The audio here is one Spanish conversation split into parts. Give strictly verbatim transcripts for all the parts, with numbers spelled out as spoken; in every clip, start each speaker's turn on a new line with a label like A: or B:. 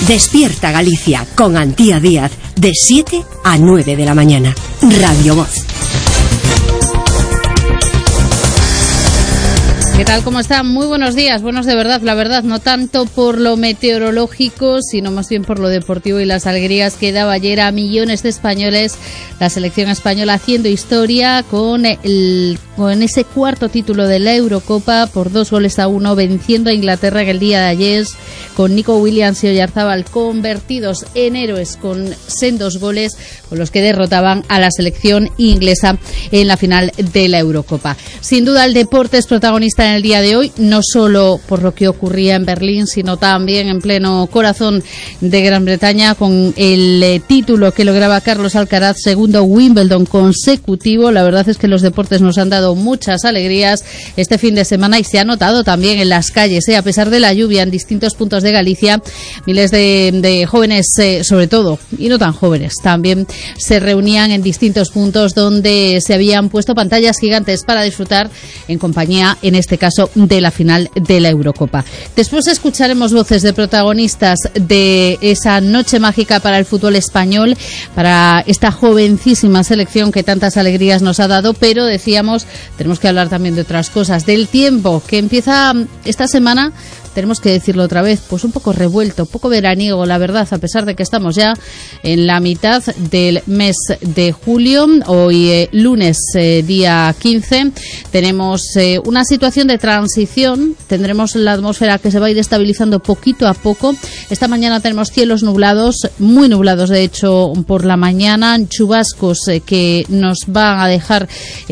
A: Despierta Galicia con Antía Díaz, de siete a nueve de la mañana. Radio Voz.
B: ¿Qué tal? ¿Cómo están? Muy buenos días, buenos de verdad, la verdad, no tanto por lo meteorológico, sino más bien por lo deportivo y las alegrías que daba ayer a millones de españoles la selección española haciendo historia con el con ese cuarto título de la Eurocopa por dos goles a uno, venciendo a Inglaterra en el día de ayer, con Nico Williams y Oyarzábal convertidos en héroes con sendos goles con los que derrotaban a la selección inglesa en la final de la Eurocopa. Sin duda el deporte es protagonista en el día de hoy, no solo por lo que ocurría en Berlín, sino también en pleno corazón de Gran Bretaña con el eh, título que lograba Carlos Alcaraz, segundo Wimbledon consecutivo. La verdad es que los deportes nos han dado muchas alegrías este fin de semana y se ha notado también en las calles, ¿eh? A pesar de la lluvia en distintos puntos de Galicia, miles de, de jóvenes, eh, sobre todo, y no tan jóvenes, también se reunían en distintos puntos donde se habían puesto pantallas gigantes para disfrutar en compañía, en este caso, de la final de la Eurocopa. Después escucharemos voces de protagonistas de esa noche mágica para el fútbol español, para esta jovencísima selección que tantas alegrías nos ha dado, pero decíamos, tenemos que hablar también de otras cosas, del tiempo que empieza esta semana. Tenemos que decirlo otra vez, pues un poco revuelto, poco veraniego, la verdad, a pesar de que estamos ya en la mitad del mes de julio. Hoy, eh, lunes, eh, día quince, tenemos eh, una situación de transición. Tendremos la atmósfera que se va a ir estabilizando poquito a poco. Esta mañana tenemos cielos nublados, muy nublados, de hecho, por la mañana, chubascos eh, que nos van a dejar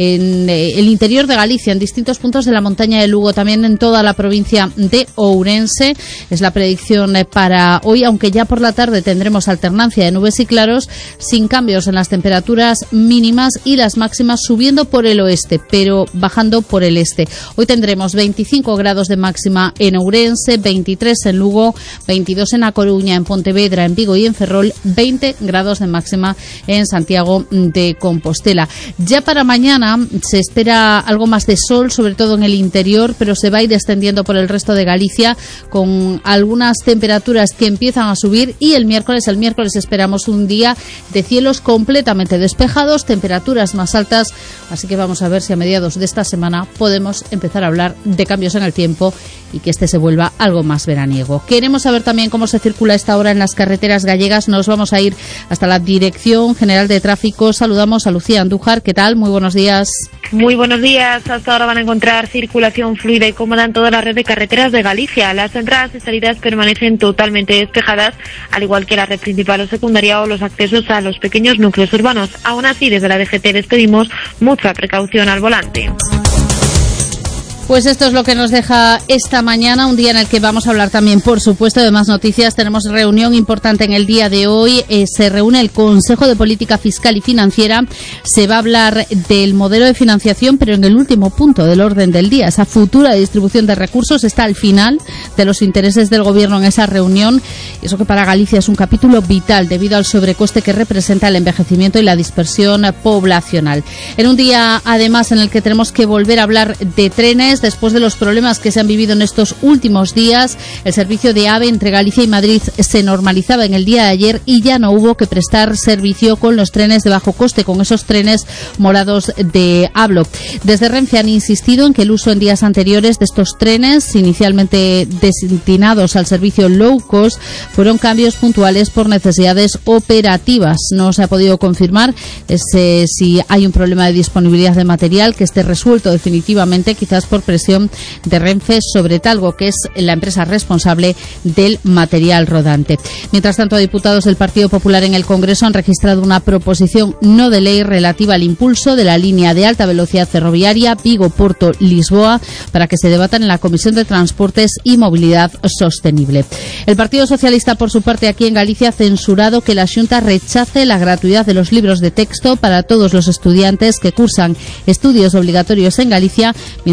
B: en eh, el interior de Galicia, en distintos puntos de la montaña de Lugo, también en toda la provincia de Ourense. Es la predicción para hoy, aunque ya por la tarde tendremos alternancia de nubes y claros, sin cambios en las temperaturas mínimas y las máximas subiendo por el oeste, pero bajando por el este. Hoy tendremos veinticinco grados de máxima en Ourense, veintitrés en Lugo, veintidós en A Coruña, en Pontevedra, en Vigo y en Ferrol, veinte grados de máxima en Santiago de Compostela. Ya para mañana se espera algo más de sol, sobre todo en el interior, pero se va a ir extendiendo por el resto de Galicia, con algunas temperaturas que empiezan a subir, y el miércoles, el miércoles esperamos un día de cielos completamente despejados, temperaturas más altas, así que vamos a ver si a mediados de esta semana podemos empezar a hablar de cambios en el tiempo y que este se vuelva algo más veraniego. Queremos saber también cómo se circula a esta hora en las carreteras gallegas. Nos vamos a ir hasta la Dirección General de Tráfico. Saludamos a Lucía Andújar. ¿Qué tal? Muy buenos días.
C: Muy buenos días. Hasta ahora van a encontrar circulación fluida y cómoda en toda la red de carreteras de Galicia. Las entradas y salidas permanecen totalmente despejadas, al igual que la red principal o secundaria o los accesos a los pequeños núcleos urbanos. Aún así, desde la D G T les pedimos mucha precaución al volante.
B: Pues esto es lo que nos deja esta mañana, un día en el que vamos a hablar también, por supuesto, de más noticias. Tenemos reunión importante en el día de hoy. Eh, se reúne el Consejo de Política Fiscal y Financiera. Se va a hablar del modelo de financiación, pero en el último punto del orden del día. Esa futura distribución de recursos está al final de los intereses del Gobierno en esa reunión. Eso que para Galicia es un capítulo vital debido al sobrecoste que representa el envejecimiento y la dispersión poblacional. En un día, además, en el que tenemos que volver a hablar de trenes. Después de los problemas que se han vivido en estos últimos días, el servicio de AVE entre Galicia y Madrid se normalizaba en el día de ayer y ya no hubo que prestar servicio con los trenes de bajo coste, con esos trenes morados de Hablo. Desde Renfe han insistido en que el uso en días anteriores de estos trenes, inicialmente destinados al servicio low cost, fueron cambios puntuales por necesidades operativas. No se ha podido confirmar ese, si hay un problema de disponibilidad de material que esté resuelto definitivamente, quizás por presión de Renfe sobre Talgo, que es la empresa responsable del material rodante. Mientras tanto, diputados del Partido Popular en el Congreso han registrado una proposición no de ley relativa al impulso de la línea de alta velocidad ferroviaria Vigo-Porto-Lisboa para que se debatan en la Comisión de Transportes y Movilidad Sostenible. El Partido Socialista, por su parte, aquí en Galicia, ha censurado que la Xunta rechace la gratuidad de los libros de texto para todos los estudiantes que cursan estudios obligatorios en Galicia, mientras reparte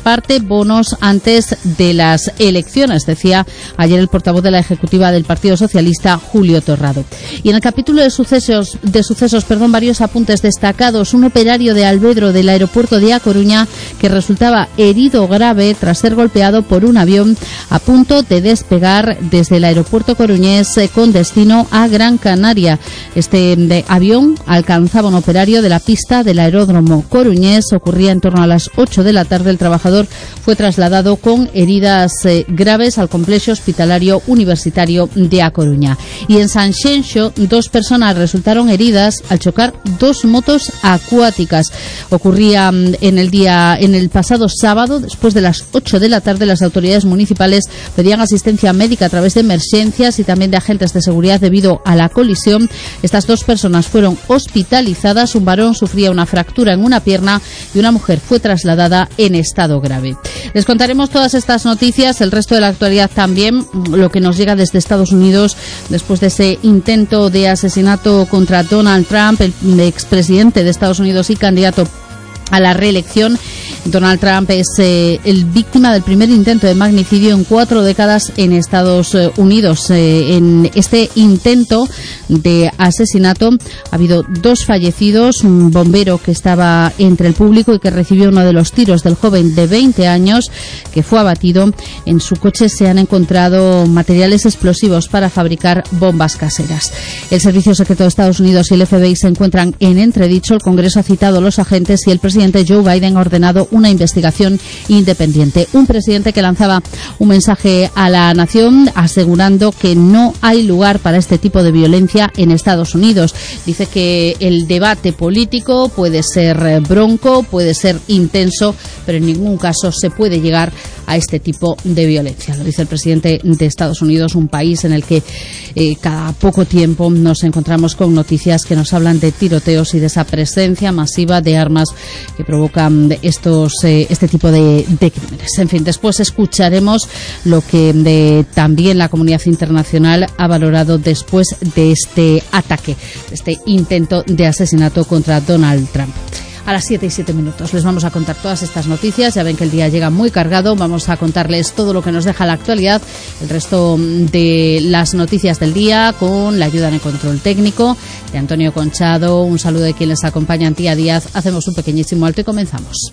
B: reparte bonos antes de las elecciones, decía ayer el portavoz de la ejecutiva del Partido Socialista, Julio Torrado. Y en el capítulo de sucesos, de sucesos, perdón, varios apuntes destacados. Un operario de Alvedro del aeropuerto de A Coruña que resultaba herido grave tras ser golpeado por un avión a punto de despegar desde el aeropuerto coruñés con destino a Gran Canaria. Este de, avión alcanzaba un operario de la pista del aeródromo coruñés. Ocurría en torno a las ocho de la tarde. El trabajador fue trasladado con heridas eh, graves al complejo hospitalario universitario de A Coruña. Y en Sanxenxo, dos personas resultaron heridas al chocar dos motos acuáticas. Ocurría en el día, en el pasado sábado, después de las ocho de la tarde. Las autoridades municipales pedían asistencia médica a través de emergencias y también de agentes de seguridad debido a la colisión. Estas dos personas fueron hospitalizadas. Un varón sufría una fractura en una pierna y una mujer fue trasladada en estado grave. Les contaremos todas estas noticias, el resto de la actualidad también, lo que nos llega desde Estados Unidos después de ese intento de asesinato contra Donald Trump, el expresidente de Estados Unidos y candidato a la reelección. Donald Trump es eh, el víctima del primer intento de magnicidio en cuatro décadas en Estados Unidos. Eh, en este intento de asesinato ha habido dos fallecidos, un bombero que estaba entre el público y que recibió uno de los tiros del joven de veinte años que fue abatido. En su coche se han encontrado materiales explosivos para fabricar bombas caseras. El Servicio Secreto de Estados Unidos y el F B I se encuentran en entredicho. El Congreso ha citado a los agentes y el presidente Joe Biden ha ordenado una investigación independiente. Un presidente que lanzaba un mensaje a la nación asegurando que no hay lugar para este tipo de violencia en Estados Unidos. Dice que el debate político puede ser bronco, puede ser intenso, pero en ningún caso se puede llegar a este tipo de violencia. Lo dice el presidente de Estados Unidos, un país en el que eh, cada poco tiempo nos encontramos con noticias que nos hablan de tiroteos y de esa presencia masiva de armas que provocan estos eh, este tipo de, de crímenes. En fin, después escucharemos lo que de, también la comunidad internacional ha valorado después de este ataque, este intento de asesinato contra Donald Trump. A las siete y siete minutos les vamos a contar todas estas noticias. Ya ven que el día llega muy cargado. Vamos a contarles todo lo que nos deja la actualidad, el resto de las noticias del día, con la ayuda en el control técnico de Antonio Conchado. Un saludo de quien les acompaña, Antía Díaz. Hacemos un pequeñísimo alto y comenzamos.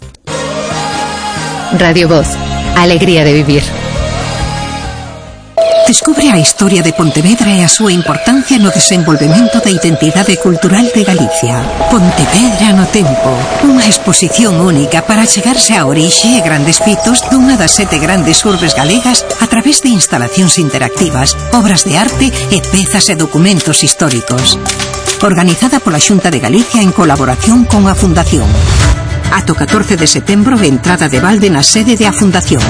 D: Radio Voz, alegría de vivir.
E: Descubre a historia de Pontevedra e a súa importancia no desenvolvemento da identidade cultural de Galicia. Pontevedra no tempo, unha exposición única para chegarse á orixe e grandes fitos dunha das sete grandes urbes galegas a través de instalacións interactivas, obras de arte e pezas e documentos históricos. Organizada pola Xunta de Galicia en colaboración con a Fundación. Ato catorce de setembro, entrada de balde na sede de a Fundación.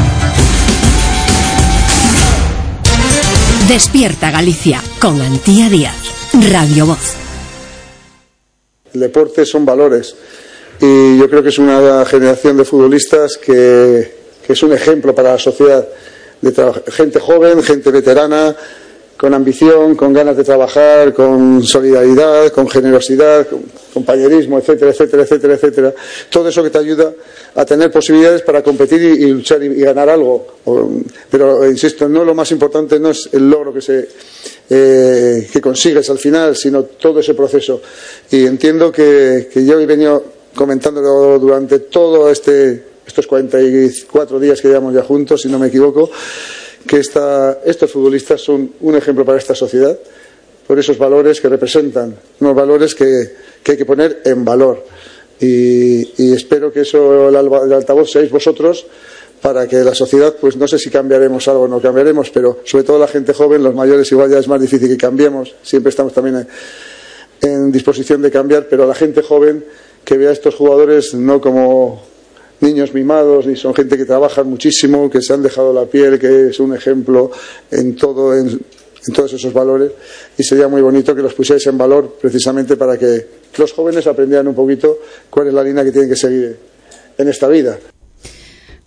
A: Despierta Galicia con Antía Díaz, Radio Voz.
F: El deporte son valores y yo creo que es una generación de futbolistas que, que es un ejemplo para la sociedad, de gente joven, gente veterana, con ambición, con ganas de trabajar, con solidaridad, con generosidad, con compañerismo, etcétera, etcétera, etcétera, etcétera. Todo eso que te ayuda a tener posibilidades para competir y, y luchar y, y ganar algo. Pero, insisto, no lo más importante no es el logro que se eh, que consigues al final, sino todo ese proceso. Y entiendo que, que yo he venido comentándolo durante todo este estos cuarenta y cuatro días que llevamos ya juntos, si no me equivoco, que esta, estos futbolistas son un ejemplo para esta sociedad por esos valores que representan, unos valores que, que hay que poner en valor y, y espero que eso el, el altavoz seáis vosotros para que la sociedad, pues no sé si cambiaremos algo o no cambiaremos, pero sobre todo la gente joven, los mayores igual ya es más difícil que cambiemos, siempre estamos también en, en disposición de cambiar, pero la gente joven que vea a estos jugadores no como niños mimados, ni son gente que trabaja muchísimo, que se han dejado la piel, que es un ejemplo en todo, en, en todos esos valores, y sería muy bonito que los pusierais en valor precisamente para que los jóvenes aprendieran un poquito cuál es la línea que tienen que seguir en esta vida.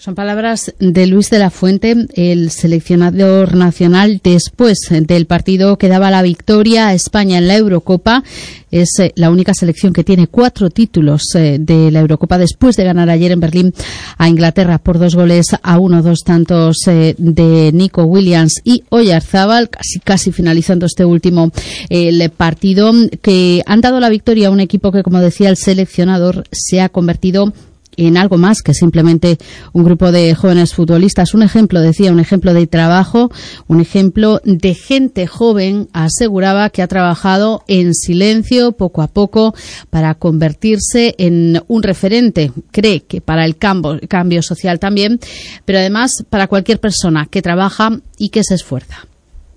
B: Son palabras de Luis de la Fuente, el seleccionador nacional, después del partido que daba la victoria a España en la Eurocopa. Es eh, la única selección que tiene cuatro títulos eh, de la Eurocopa después de ganar ayer en Berlín a Inglaterra por dos goles a uno, dos tantos eh, de Nico Williams y Oyarzábal, casi casi finalizando este último eh, el partido, que han dado la victoria a un equipo que, como decía el seleccionador, se ha convertido en algo más que simplemente un grupo de jóvenes futbolistas. Un ejemplo, decía, un ejemplo de trabajo, un ejemplo de gente joven, aseguraba, que ha trabajado en silencio poco a poco para convertirse en un referente. Cree que para el cambio, cambio social también, pero además para cualquier persona que trabaja y que se esfuerza.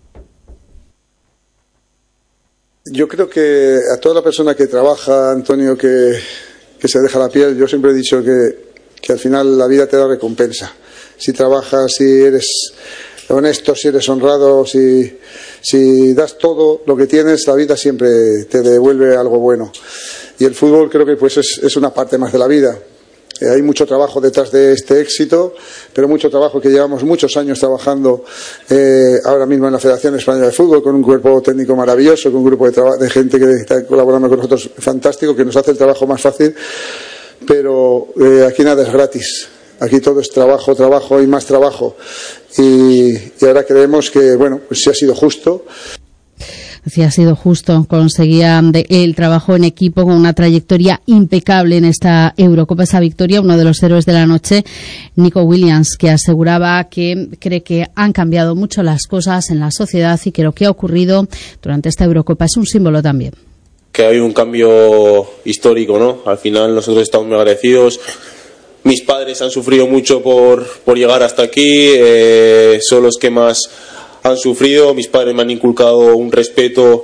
F: Yo creo que a toda la persona que trabaja, Antonio, que que se deja la piel, yo siempre he dicho que, que al final la vida te da recompensa. Si trabajas, si eres honesto, si eres honrado, si, si das todo lo que tienes, la vida siempre te devuelve algo bueno. Y el fútbol creo que pues es, es una parte más de la vida. Eh, hay mucho trabajo detrás de este éxito, pero mucho trabajo que llevamos muchos años trabajando eh, ahora mismo en la Federación Española de Fútbol, con un cuerpo técnico maravilloso, con un grupo de, traba- de gente que está colaborando con nosotros fantástico, que nos hace el trabajo más fácil, pero eh, aquí nada es gratis. Aquí todo es trabajo, trabajo y más trabajo. Y, y ahora creemos que, bueno, pues sí ha sido justo.
B: Sí, ha sido justo. Conseguía de el trabajo en equipo con una trayectoria impecable en esta Eurocopa, esa victoria. Uno de los héroes de la noche, Nico Williams, que aseguraba que cree que han cambiado mucho las cosas en la sociedad y que lo que ha ocurrido durante esta Eurocopa es un símbolo también.
G: Que hay un cambio histórico, ¿no? Al final nosotros estamos muy agradecidos. Mis padres han sufrido mucho por, por llegar hasta aquí. Eh, son los que más han sufrido. Mis padres me han inculcado un respeto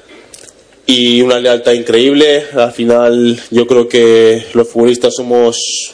G: y una lealtad increíble. Al final yo creo que los futbolistas somos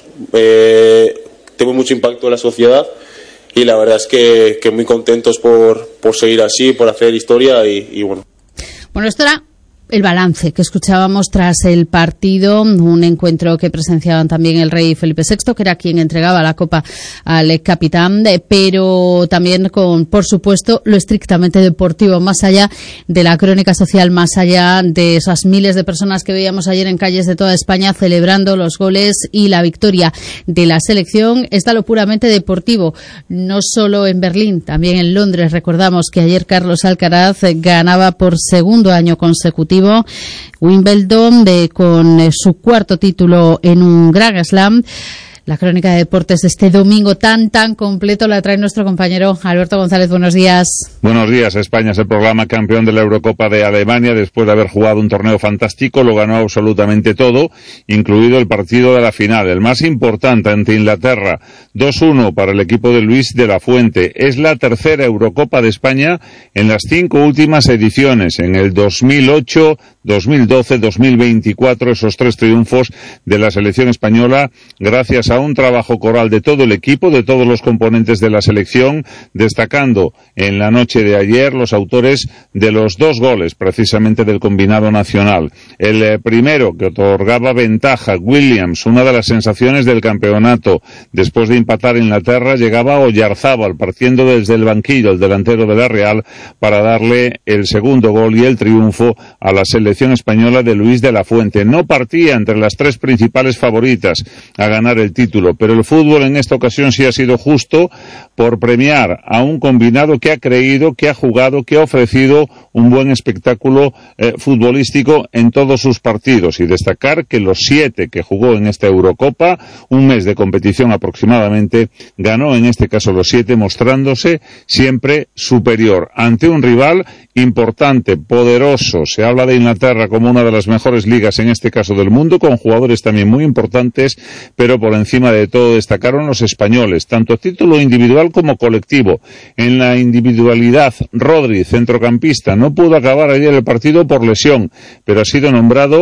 G: eh, tenemos mucho impacto en la sociedad y la verdad es que, que muy contentos por, por seguir así, por hacer historia y, y bueno.
B: Bueno, esto era el balance que escuchábamos tras el partido, un encuentro que presenciaban también el rey Felipe sexto, que era quien entregaba la copa al capitán, pero también con, por supuesto, lo estrictamente deportivo, más allá de la crónica social, más allá de esas miles de personas que veíamos ayer en calles de toda España celebrando los goles y la victoria de la selección. Está lo puramente deportivo, no solo en Berlín, también en Londres. Recordamos que ayer Carlos Alcaraz ganaba por segundo año consecutivo Wimbledon de, con eh, su cuarto título en un Grand Slam. La crónica de deportes de este domingo tan, tan completo la trae nuestro compañero Alberto González. Buenos días.
H: Buenos días. España se proclama campeón de la Eurocopa de Alemania después de haber jugado un torneo fantástico. Lo ganó absolutamente todo, incluido el partido de la final, el más importante ante Inglaterra. dos uno para el equipo de Luis de la Fuente. Es la tercera Eurocopa de España en las cinco últimas ediciones, en el dos mil ocho, dos mil doce, dos mil veinticuatro, esos tres triunfos de la selección española, gracias a a un trabajo coral de todo el equipo, de todos los componentes de la selección, destacando en la noche de ayer los autores de los dos goles, precisamente del combinado nacional. El eh, primero, que otorgaba ventaja, Williams, una de las sensaciones del campeonato. Después de empatar Inglaterra, llegaba Oyarzábal, partiendo desde el banquillo, el delantero de la Real, para darle el segundo gol y el triunfo a la selección española de Luis de la Fuente. No partía entre las tres principales favoritas a ganar el título, pero el fútbol en esta ocasión sí ha sido justo por premiar a un combinado que ha creído, que ha jugado, que ha ofrecido un buen espectáculo eh, futbolístico en todos sus partidos, y destacar que los siete que jugó en esta Eurocopa, un mes de competición aproximadamente, ganó en este caso los siete, mostrándose siempre superior ante un rival importante, poderoso. Se habla de Inglaterra como una de las mejores ligas en este caso del mundo, con jugadores también muy importantes, pero por encima de todo destacaron los españoles, tanto a título individual como colectivo. En la individualidad, Rodri, centrocampista, no pudo acabar ayer el partido por lesión, pero ha sido nombrado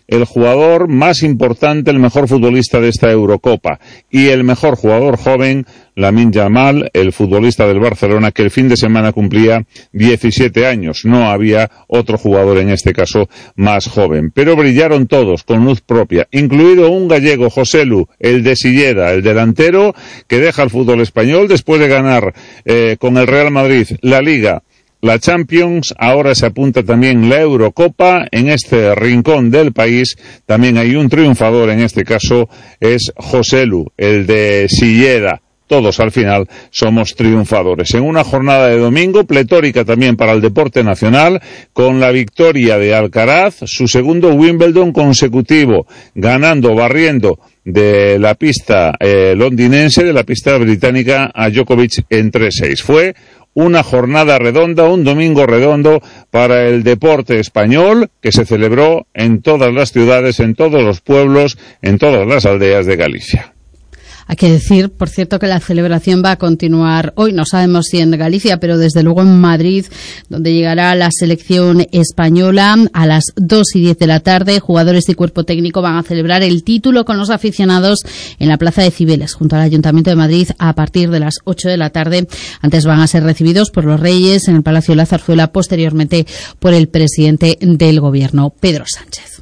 H: el jugador más importante, el mejor futbolista de esta Eurocopa, y el mejor jugador joven, Lamine Yamal, el futbolista del Barcelona, que el fin de semana cumplía diecisiete años. No había otro jugador, en este caso, más joven. Pero brillaron todos con luz propia, incluido un gallego, Joselu, el de Silleda, el delantero que deja el fútbol español después de ganar eh, con el Real Madrid la Liga, la Champions. Ahora se apunta también la Eurocopa. En este rincón del país también hay un triunfador, en este caso es Joselu, el de Silleda. Todos al final somos triunfadores. En una jornada de domingo pletórica también para el deporte nacional, con la victoria de Alcaraz, su segundo Wimbledon consecutivo, ganando, barriendo de la pista eh, londinense, de la pista británica, a Djokovic en tres seis. Fue una jornada redonda, un domingo redondo para el deporte español, que se celebró en todas las ciudades, en todos los pueblos, en todas las aldeas de Galicia.
B: Hay que decir, por cierto, que la celebración va a continuar hoy. No sabemos si en Galicia, pero desde luego en Madrid, donde llegará la selección española a las dos y diez de la tarde. Jugadores y cuerpo técnico van a celebrar el título con los aficionados en la Plaza de Cibeles, junto al Ayuntamiento de Madrid, a partir de las ocho de la tarde. Antes van a ser recibidos por los Reyes en el Palacio de la Zarzuela, posteriormente por el presidente del Gobierno, Pedro Sánchez.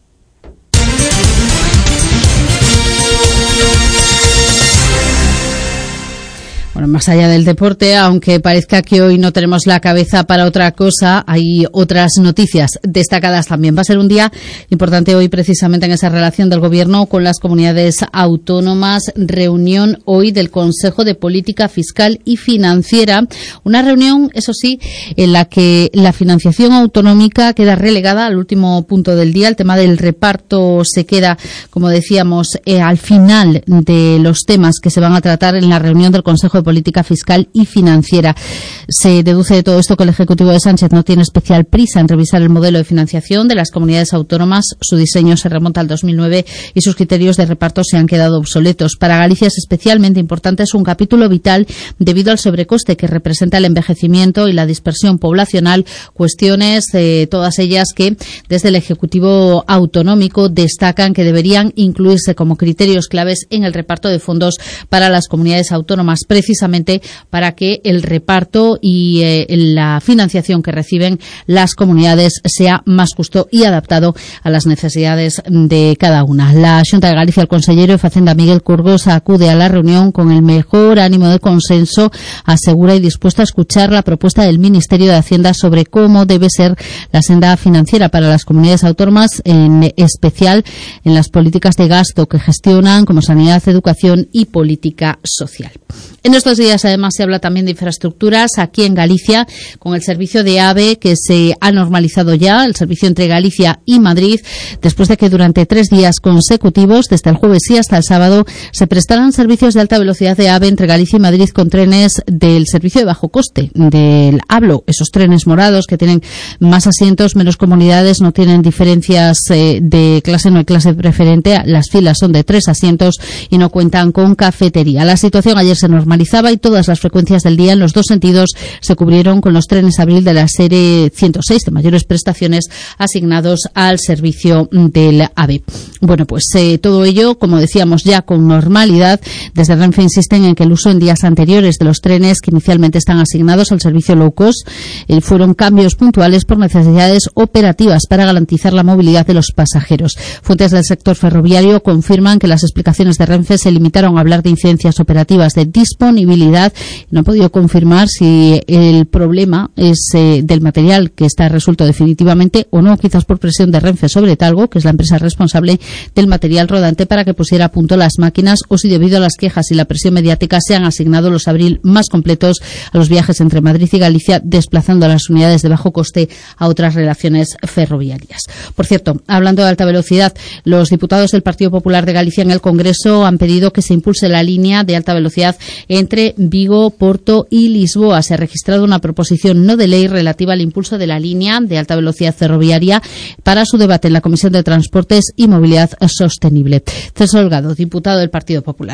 B: Bueno, más allá del deporte, aunque parezca que hoy no tenemos la cabeza para otra cosa, hay otras noticias destacadas también. Va a ser un día importante hoy, precisamente en esa relación del Gobierno con las comunidades autónomas. Reunión hoy del Consejo de Política Fiscal y Financiera. Una reunión, eso sí, en la que la financiación autonómica queda relegada al último punto del día. El tema del reparto se queda, como decíamos, eh, al final de los temas que se van a tratar en la reunión del Consejo de Política Fiscal y Financiera. Se deduce de todo esto que el Ejecutivo de Sánchez no tiene especial prisa en revisar el modelo de financiación de las comunidades autónomas. Su diseño se remonta al dos mil nueve y sus criterios de reparto se han quedado obsoletos. Para Galicia es especialmente importante, es un capítulo vital debido al sobrecoste que representa el envejecimiento y la dispersión poblacional, cuestiones, eh, todas ellas que desde el Ejecutivo autonómico destacan que deberían incluirse como criterios claves en el reparto de fondos para las comunidades autónomas, precisamente para que el reparto y eh, la financiación que reciben las comunidades sea más justo y adaptado a las necesidades de cada una. La Xunta de Galicia, el consellero de Facenda Miguel Curgosa, acude a la reunión con el mejor ánimo de consenso, asegura, y dispuesta a escuchar la propuesta del Ministerio de Hacienda sobre cómo debe ser la senda financiera para las comunidades autónomas, en especial en las políticas de gasto que gestionan, como sanidad, educación y política social. En estos días, además, se habla también de infraestructuras aquí en Galicia, con el servicio de AVE que se ha normalizado ya, el servicio entre Galicia y Madrid, después de que durante tres días consecutivos, desde el jueves y hasta el sábado, se prestaran servicios de alta velocidad de AVE entre Galicia y Madrid con trenes del servicio de bajo coste, del ABLO, esos trenes morados que tienen más asientos, menos comodidades, no tienen diferencias eh, de clase, no hay clase preferente, las filas son de tres asientos y no cuentan con cafetería. La situación ayer se normalizaba y todas las frecuencias del día en los dos sentidos se cubrieron con los trenes Abril de la serie ciento seis de mayores prestaciones asignados al servicio del AVE. Bueno, pues eh, todo ello, como decíamos, ya con normalidad. Desde Renfe insisten en que el uso en días anteriores de los trenes que inicialmente están asignados al servicio low cost eh, fueron cambios puntuales por necesidades operativas para garantizar la movilidad de los pasajeros. Fuentes del sector ferroviario confirman que las explicaciones de Renfe se limitaron a hablar de incidencias operativas de disponibilidad. No he podido confirmar si el problema es eh, del material que está resuelto definitivamente o no, quizás por presión de Renfe sobre Talgo, que es la empresa responsable del material rodante, para que pusiera a punto las máquinas, o si debido a las quejas y la presión mediática se han asignado los Abril más completos a los viajes entre Madrid y Galicia, desplazando a las unidades de bajo coste a otras relaciones ferroviarias. Por cierto, hablando de alta velocidad, los diputados del Partido Popular de Galicia en el Congreso han pedido que se impulse la línea de alta velocidad entre Vigo, Porto y Lisboa. Se ha registrado una proposición no de ley relativa al impulso de la línea de alta velocidad ferroviaria para su debate en la Comisión de Transportes y Movilidad Sostenible. César Holgado, diputado del Partido Popular.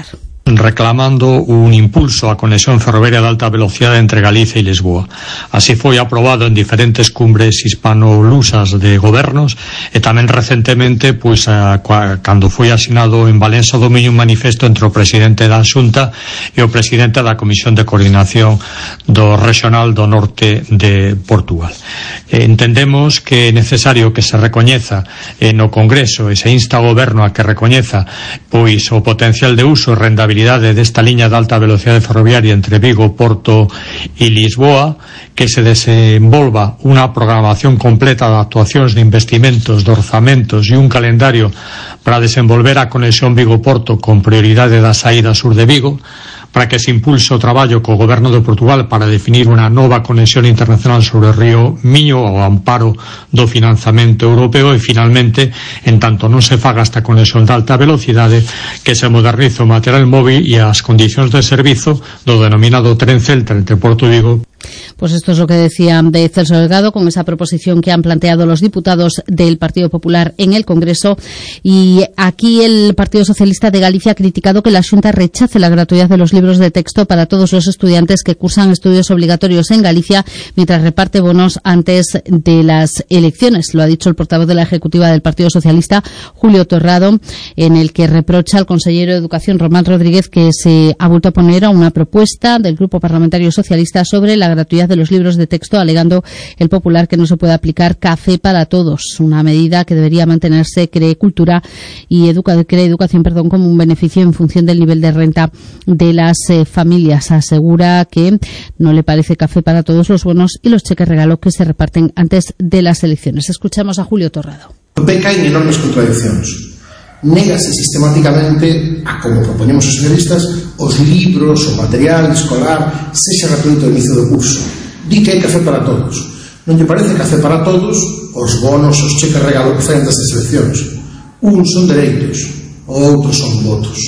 I: reclamando un impulso á conexión ferroviaria de alta velocidade entre Galicia e Lisboa. Así foi aprobado en diferentes cumbres hispano-lusas de gobernos e tamén recentemente, pois, a, a, cando foi asinado en Valença do Miño un manifesto entre o presidente da Xunta e o presidente da Comisión de Coordinación do Regional do Norte de Portugal. Eh, entendemos que é necesario que se recoñeza eh, no Congreso e se insta ao goberno a que recoñeza pois o potencial de uso e rendabilidade desta liña de alta velocidade ferroviaria entre Vigo, Porto e Lisboa, que se desenvolva unha programación completa de actuacións de investimentos, de orzamentos e un calendario para desenvolver a conexión Vigo-Porto con prioridade da saída sur de Vigo, para que se impulse o traballo co Goberno de Portugal para definir unha nova conexión internacional sobre o río Miño ao amparo do financiamento europeo e, finalmente, en tanto non se faga esta conexión de alta velocidade, que se modernice o material móvil e as condicións de servizo do denominado tren Celta entre Porto e Vigo.
B: Pues esto es lo que decían de Celso Delgado con esa proposición que han planteado los diputados del Partido Popular en el Congreso. Y aquí el Partido Socialista de Galicia ha criticado que la Xunta rechace la gratuidad de los libros de texto para todos los estudiantes que cursan estudios obligatorios en Galicia mientras reparte bonos antes de las elecciones. Lo ha dicho el portavoz de la Ejecutiva del Partido Socialista, Julio Torrado, en el que reprocha al consejero de Educación, Román Rodríguez, que se ha vuelto a poner a una propuesta del Grupo Parlamentario Socialista sobre la gratuidad de los libros de texto, alegando el Popular que no se puede aplicar café para todos, una medida que debería mantenerse, cree cultura y educa, cree educación perdón, como un beneficio en función del nivel de renta de las eh, familias. Asegura que no le parece café para todos los bonos y los cheques regalo que se reparten antes de las elecciones. Escuchamos a Julio Torrado.
J: O P C hai enormes contradiccións. Négase sistemáticamente a, como propoñemos os socialistas, os libros, o material escolar sexa gratuito ao inicio do curso. Di que hai café para todos. Non lle parece café para todos os bonos, os cheques regalo que fai antes das eleccións. Uns son dereitos, outros son votos.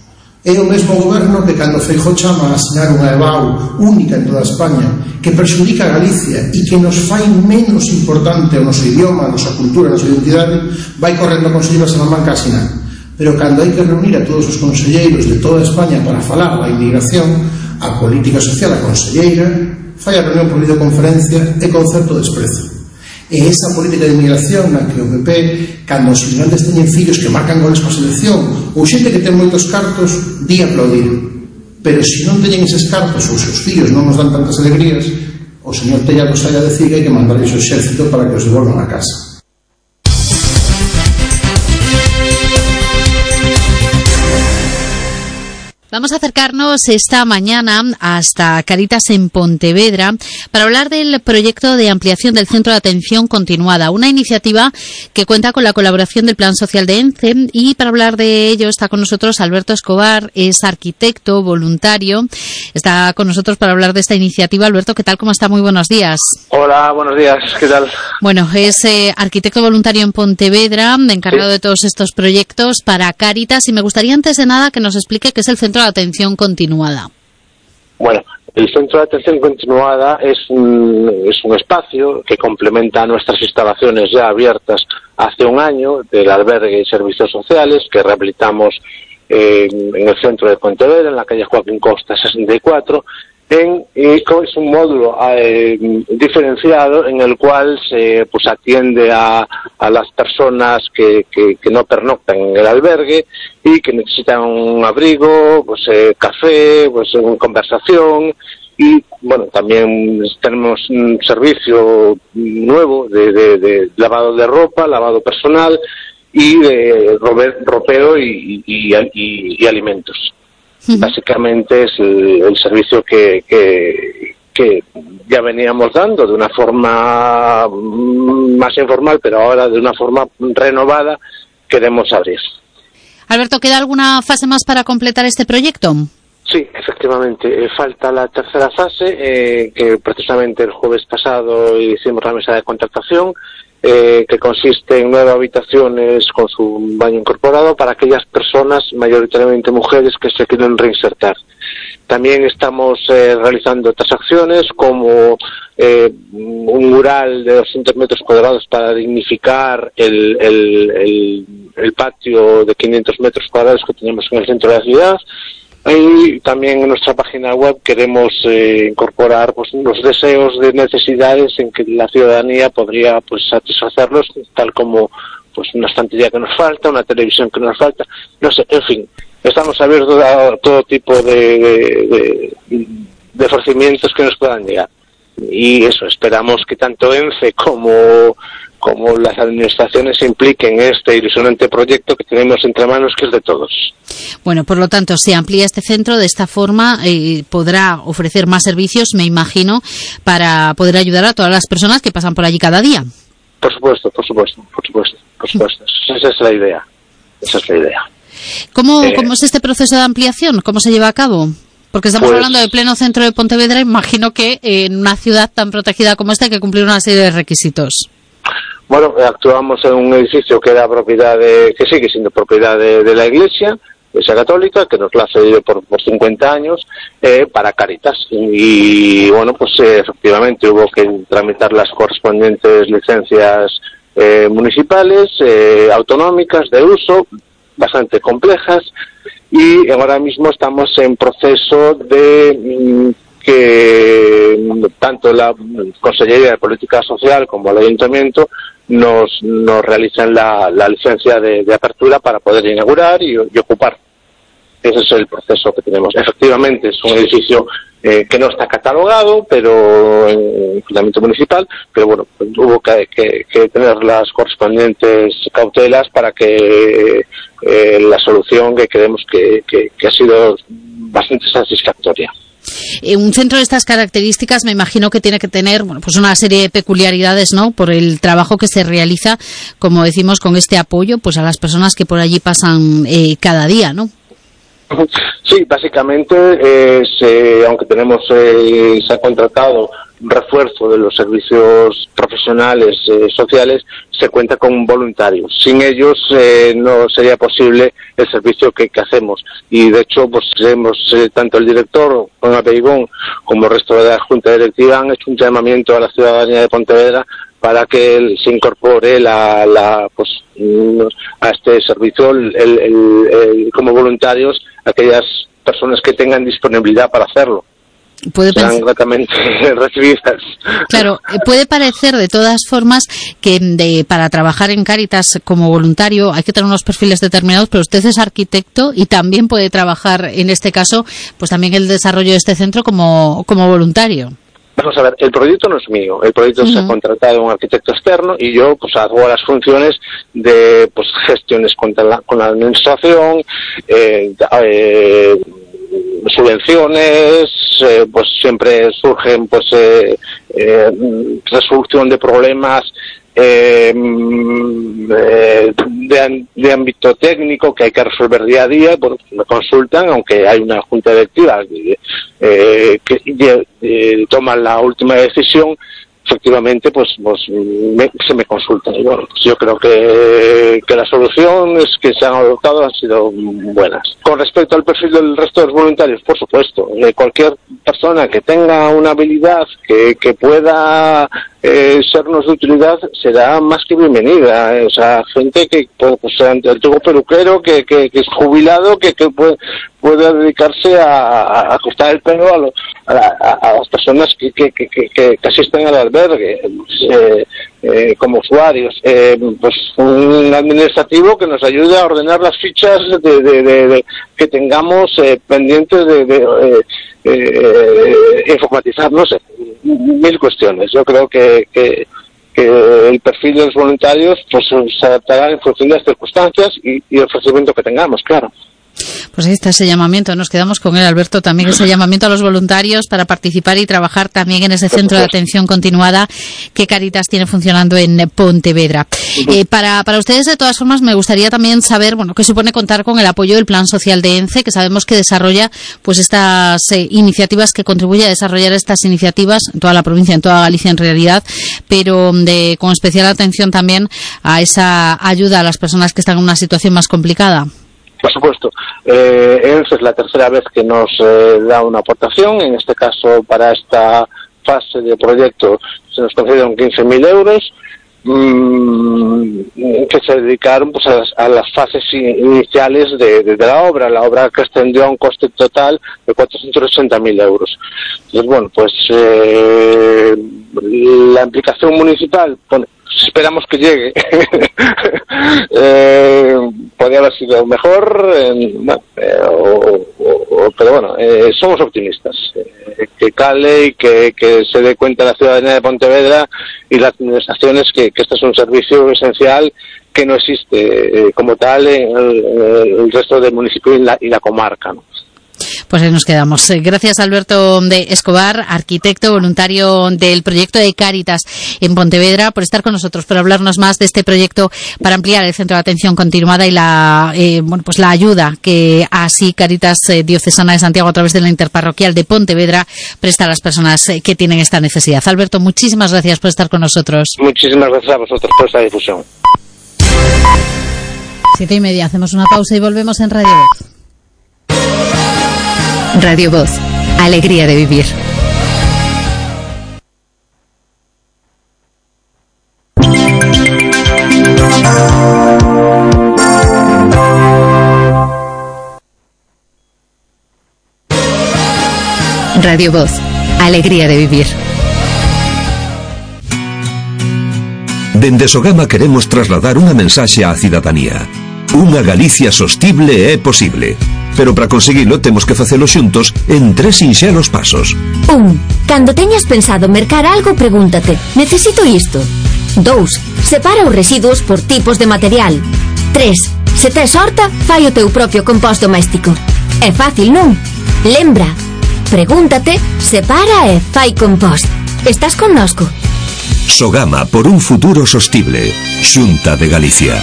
J: É o mesmo goberno que cando Feijóo chama a asinar unha EBAU única en toda España, que perxudica a Galicia e que nos fai menos importante o noso idioma, a nosa cultura, a nosa identidade, vai correndo a Conselleiro de Salamanca a asinar. Pero cando hai que reunir a todos os conselleiros de toda España para falar da inmigración, a política social, a conselleira, fai a reunión por videoconferencia e con certo desprezo. E esa política de inmigración na que o P P, cando os inmigrantes teñen fillos que marcan goles para a selección ou xente que ten moitos cartos, di aplaudir. Pero se non teñen eses cartos ou seus fillos non nos dan tantas alegrías, o señor Tellado sai a decir que hai que mandarles o exército para que os devolvan a casa.
B: Vamos a acercarnos esta mañana hasta Cáritas en Pontevedra para hablar del proyecto de ampliación del Centro de Atención Continuada, una iniciativa que cuenta con la colaboración del Plan Social de ENCE, y para hablar de ello está con nosotros Alberto Escobar, es arquitecto voluntario, está con nosotros para hablar de esta iniciativa. Alberto, ¿qué tal? ¿Cómo está? Muy buenos días.
K: Hola, buenos días, ¿qué tal?
B: Bueno, es eh, arquitecto voluntario en Pontevedra, encargado sí. de todos estos proyectos para Cáritas, y me gustaría antes de nada que nos explique qué es el Centro de Atención Continuada.
K: Bueno, el Centro de Atención Continuada es un, es un espacio que complementa nuestras instalaciones ya abiertas hace un año del albergue y servicios sociales que rehabilitamos eh, en el centro de Pontevedra, en la calle Joaquín Costa sesenta y cuatro, en, y es un módulo eh, diferenciado en el cual se pues atiende a, a las personas que, que, que no pernoctan en el albergue y que necesitan un abrigo, pues eh, café, pues una conversación, y bueno, también tenemos un servicio nuevo de, de, de lavado de ropa, lavado personal y de ropeo y, y, y, y alimentos. Básicamente es el, el servicio que, que, que ya veníamos dando de una forma más informal, pero ahora de una forma renovada queremos abrir.
B: Alberto, ¿queda alguna fase más para completar este proyecto?
K: Sí, efectivamente. Falta la tercera fase, eh, que precisamente el jueves pasado hicimos la mesa de contratación, Eh, que consiste en nueve habitaciones con su baño incorporado para aquellas personas, mayoritariamente mujeres, que se quieren reinsertar. También estamos eh, realizando otras acciones como eh, un mural de doscientos metros cuadrados para dignificar el, el, el, el patio de quinientos metros cuadrados que tenemos en el centro de la ciudad. Y también en nuestra página web queremos eh, incorporar pues los deseos de necesidades en que la ciudadanía podría pues satisfacerlos, tal como pues una estantería que nos falta, una televisión que nos falta, no sé, en fin, estamos abiertos a todo tipo de, de, de, de ofrecimientos que nos puedan llegar. Y eso, esperamos que tanto ENCE como, como las administraciones se impliquen en este ilusionante proyecto que tenemos entre manos, que es de todos.
B: Bueno, por lo tanto, se amplía este centro de esta forma, eh, podrá ofrecer más servicios, me imagino, para poder ayudar a todas las personas que pasan por allí cada día.
K: Por supuesto, por supuesto, por supuesto, por supuesto. Esa es la idea, esa es la idea.
B: ¿Cómo,
K: eh,
B: ¿cómo es este proceso de ampliación? ¿Cómo se lleva a cabo? Porque estamos pues, hablando del pleno centro de Pontevedra, imagino que en una ciudad tan protegida como esta hay que cumplir una serie de requisitos.
K: Bueno, actuamos en un edificio que era propiedad de, que sigue siendo propiedad de, de la Iglesia, Iglesia Católica, que nos la ha cedido por, por cincuenta años, eh, para Cáritas. Y, y bueno, pues eh, efectivamente hubo que tramitar las correspondientes licencias eh, municipales, eh, autonómicas, de uso, bastante complejas. Y ahora mismo estamos en proceso de mm, que tanto la Consellería de Política Social como el Ayuntamiento nos, nos realicen la, la licencia de, de apertura para poder inaugurar y, y ocupar. Ese es el proceso que tenemos. Efectivamente, es un edificio eh, que no está catalogado, pero en el Ayuntamiento Municipal, pero bueno, pues hubo que, que, que tener las correspondientes cautelas para que eh, la solución que creemos que, que, que ha sido bastante satisfactoria.
B: Eh, un centro de estas características me imagino que tiene que tener, bueno, pues una serie de peculiaridades, ¿no?, por el trabajo que se realiza, como decimos, con este apoyo pues a las personas que por allí pasan eh, cada día, ¿no?
K: Sí, básicamente, eh, se, aunque tenemos, eh, se ha contratado un refuerzo de los servicios profesionales eh, sociales, se cuenta con voluntarios. Sin ellos eh, no sería posible el servicio que, que hacemos. Y de hecho, pues hemos, eh, tanto el director, Juan Apeigón, como el resto de la Junta Directiva han hecho un llamamiento a la ciudadanía de Pontevedra para que él se incorpore la, la, pues, a este servicio el, el, el, el, como voluntarios aquellas personas que tengan disponibilidad para hacerlo.
B: Puede
K: serán gratamente recibidas.
B: Claro, puede parecer de todas formas que de, para trabajar en Cáritas como voluntario hay que tener unos perfiles determinados, pero usted es arquitecto y también puede trabajar en este caso pues también el desarrollo de este centro como, como voluntario.
K: Vamos a ver, el proyecto no es mío, el proyecto uh-huh. se ha contratado a un arquitecto externo y yo pues hago las funciones de pues gestiones con la, con la administración, eh, eh, subvenciones, eh, pues siempre surgen pues eh, eh, resolución de problemas eh, eh, de, de ámbito técnico que hay que resolver día a día. Bueno, me consultan, aunque hay una junta directiva eh, que eh, toma la última decisión. Efectivamente, pues, pues me, se me consulta. Y bueno, pues yo creo que, que las soluciones que se han adoptado han sido buenas. Con respecto al perfil del resto de los voluntarios, por supuesto, eh, cualquier persona que tenga una habilidad que, que pueda eh, sernos de utilidad será más que bienvenida. Eh, o sea, gente que, pues, pues el antiguo peluquero que, que, que es jubilado, que, que puede, puede dedicarse a, a cortar el pelo a, lo, a, a, a las personas que, que, que, que, que asisten al albergue, eh, eh, como usuarios, eh, pues un administrativo que nos ayude a ordenar las fichas de, de, de, de que tengamos eh, pendientes de, de eh, eh, informatizar, no sé, mil cuestiones. Yo creo que, que, que el perfil de los voluntarios pues se adaptará en función de las circunstancias y, y el ofrecimiento que tengamos, claro.
B: Pues ahí está ese llamamiento, nos quedamos con él, Alberto, también ese llamamiento a los voluntarios para participar y trabajar también en ese centro de atención continuada que Cáritas tiene funcionando en Pontevedra. Eh, para, para ustedes, de todas formas, me gustaría también saber, bueno, qué supone contar con el apoyo del Plan Social de ENCE, que sabemos que desarrolla pues estas eh, iniciativas, que contribuye a desarrollar estas iniciativas en toda la provincia, en toda Galicia en realidad, pero de, con especial atención también a esa ayuda a las personas que están en una situación más complicada.
K: Por supuesto. Eh, ENCE es la tercera vez que nos eh, da una aportación. En este caso, para esta fase de proyecto se nos concedieron quince mil euros. mmm, que se dedicaron pues a las, a las fases iniciales de, de, de la obra, la obra que ascendió a un coste total de cuatrocientos ochenta mil euros. Entonces, bueno, pues eh, la implicación municipal, bueno, esperamos que llegue. eh, podría haber sido mejor, eh, bueno, eh, o, o, pero bueno, eh, somos optimistas. Eh, que cale y que, que se dé cuenta la ciudadanía de Pontevedra y las administraciones que, que este es un servicio esencial que no existe eh, como tal en el, en el resto del municipio y la, y la comarca, ¿no?
B: Pues ahí nos quedamos. Gracias, Alberto de Escobar, arquitecto voluntario del proyecto de Cáritas en Pontevedra, por estar con nosotros, por hablarnos más de este proyecto para ampliar el centro de atención continuada y la eh, bueno pues la ayuda que así Cáritas eh, Diocesana de Santiago a través de la Interparroquial de Pontevedra presta a las personas eh, que tienen esta necesidad. Alberto, muchísimas gracias por estar con nosotros.
K: Muchísimas gracias a vosotros por esta difusión.
B: Siete y media, hacemos una pausa y volvemos en Radio Voz.
D: Radio Voz, alegría de vivir. Radio Voz, alegría de vivir.
L: Dende Sogama queremos trasladar unha mensaxe á cidadanía. Unha Galicia sostible é posible. Pero para conseguilo temos que facelo xuntos en tres sinxelos pasos.
M: Un. Cando teñas pensado mercar algo, pregúntate: necesito isto? Dous. Separa os residuos por tipos de material. Tres. Se tes horta, fai o teu propio compost doméstico. É fácil, non? Lembra. Pregúntate, separa e fai compost. Estás connosco?
L: Sogama por un futuro sostible. Xunta de Galicia.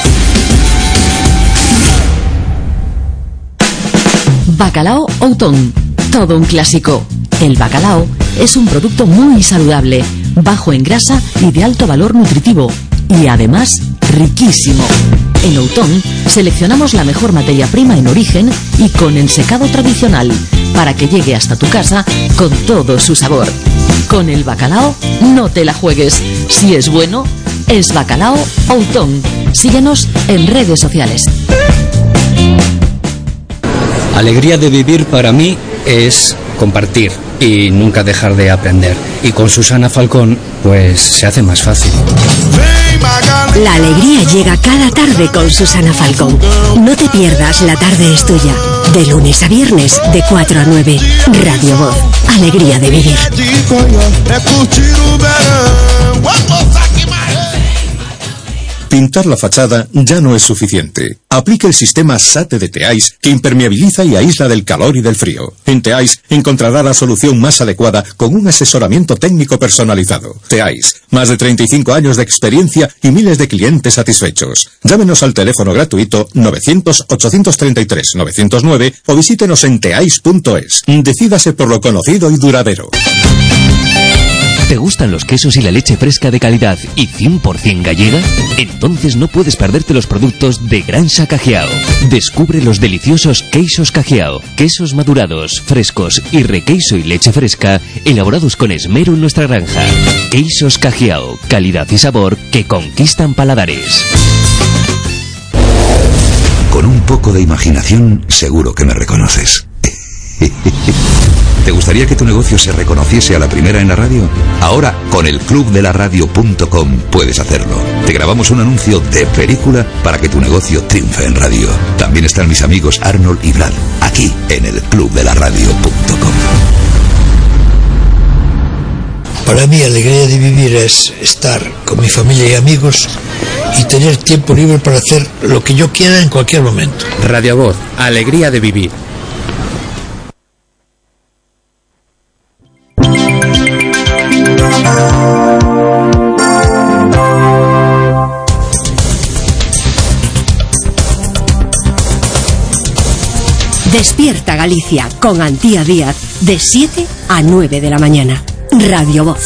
N: Bacalao Outón, todo un clásico. El bacalao es un producto muy saludable, bajo en grasa y de alto valor nutritivo, y además riquísimo. En Outón seleccionamos la mejor materia prima en origen y con ensecado tradicional, para que llegue hasta tu casa con todo su sabor. Con el bacalao no te la juegues. Si es bueno, es Bacalao Outón. Síguenos en redes sociales.
O: Alegría de vivir para mí es compartir y nunca dejar de aprender. Y con Susana Falcón, pues se hace más fácil.
A: La alegría llega cada tarde con Susana Falcón. No te pierdas La Tarde es Tuya. De lunes a viernes, de cuatro a nueve. Radio Voz. Alegría de vivir.
P: Pintar la fachada ya no es suficiente. Aplique el sistema SATE de Teais, que impermeabiliza y aísla del calor y del frío. En Teais encontrará la solución más adecuada con un asesoramiento técnico personalizado. Teais, más de treinta y cinco años de experiencia y miles de clientes satisfechos. Llámenos al teléfono gratuito novecientos, ochocientos treinta y tres, novecientos nueve o visítenos en teais punto es. Decídase por lo conocido y duradero.
Q: ¿Te gustan los quesos y la leche fresca de calidad y cien por ciento gallega? Entonces no puedes perderte los productos de Granja Cajiao. Descubre los deliciosos queixos Cajiao, quesos madurados, frescos y requeiso y leche fresca, elaborados con esmero en nuestra granja. Queixos Cajiao, calidad y sabor que conquistan paladares.
L: Con un poco de imaginación, seguro que me reconoces. ¿Te gustaría que tu negocio se reconociese a la primera en la radio? Ahora, con el club de la radio punto com puedes hacerlo. Te grabamos un anuncio de película para que tu negocio triunfe en radio. También están mis amigos Arnold y Brad, aquí en el club de la radio punto com.
R: Para mí, alegría de vivir es estar con mi familia y amigos y tener tiempo libre para hacer lo que yo quiera en cualquier momento.
O: Radio Voz, alegría de vivir.
A: Despierta Galicia con Antía Díaz de siete a nueve de la mañana. Radio Voz.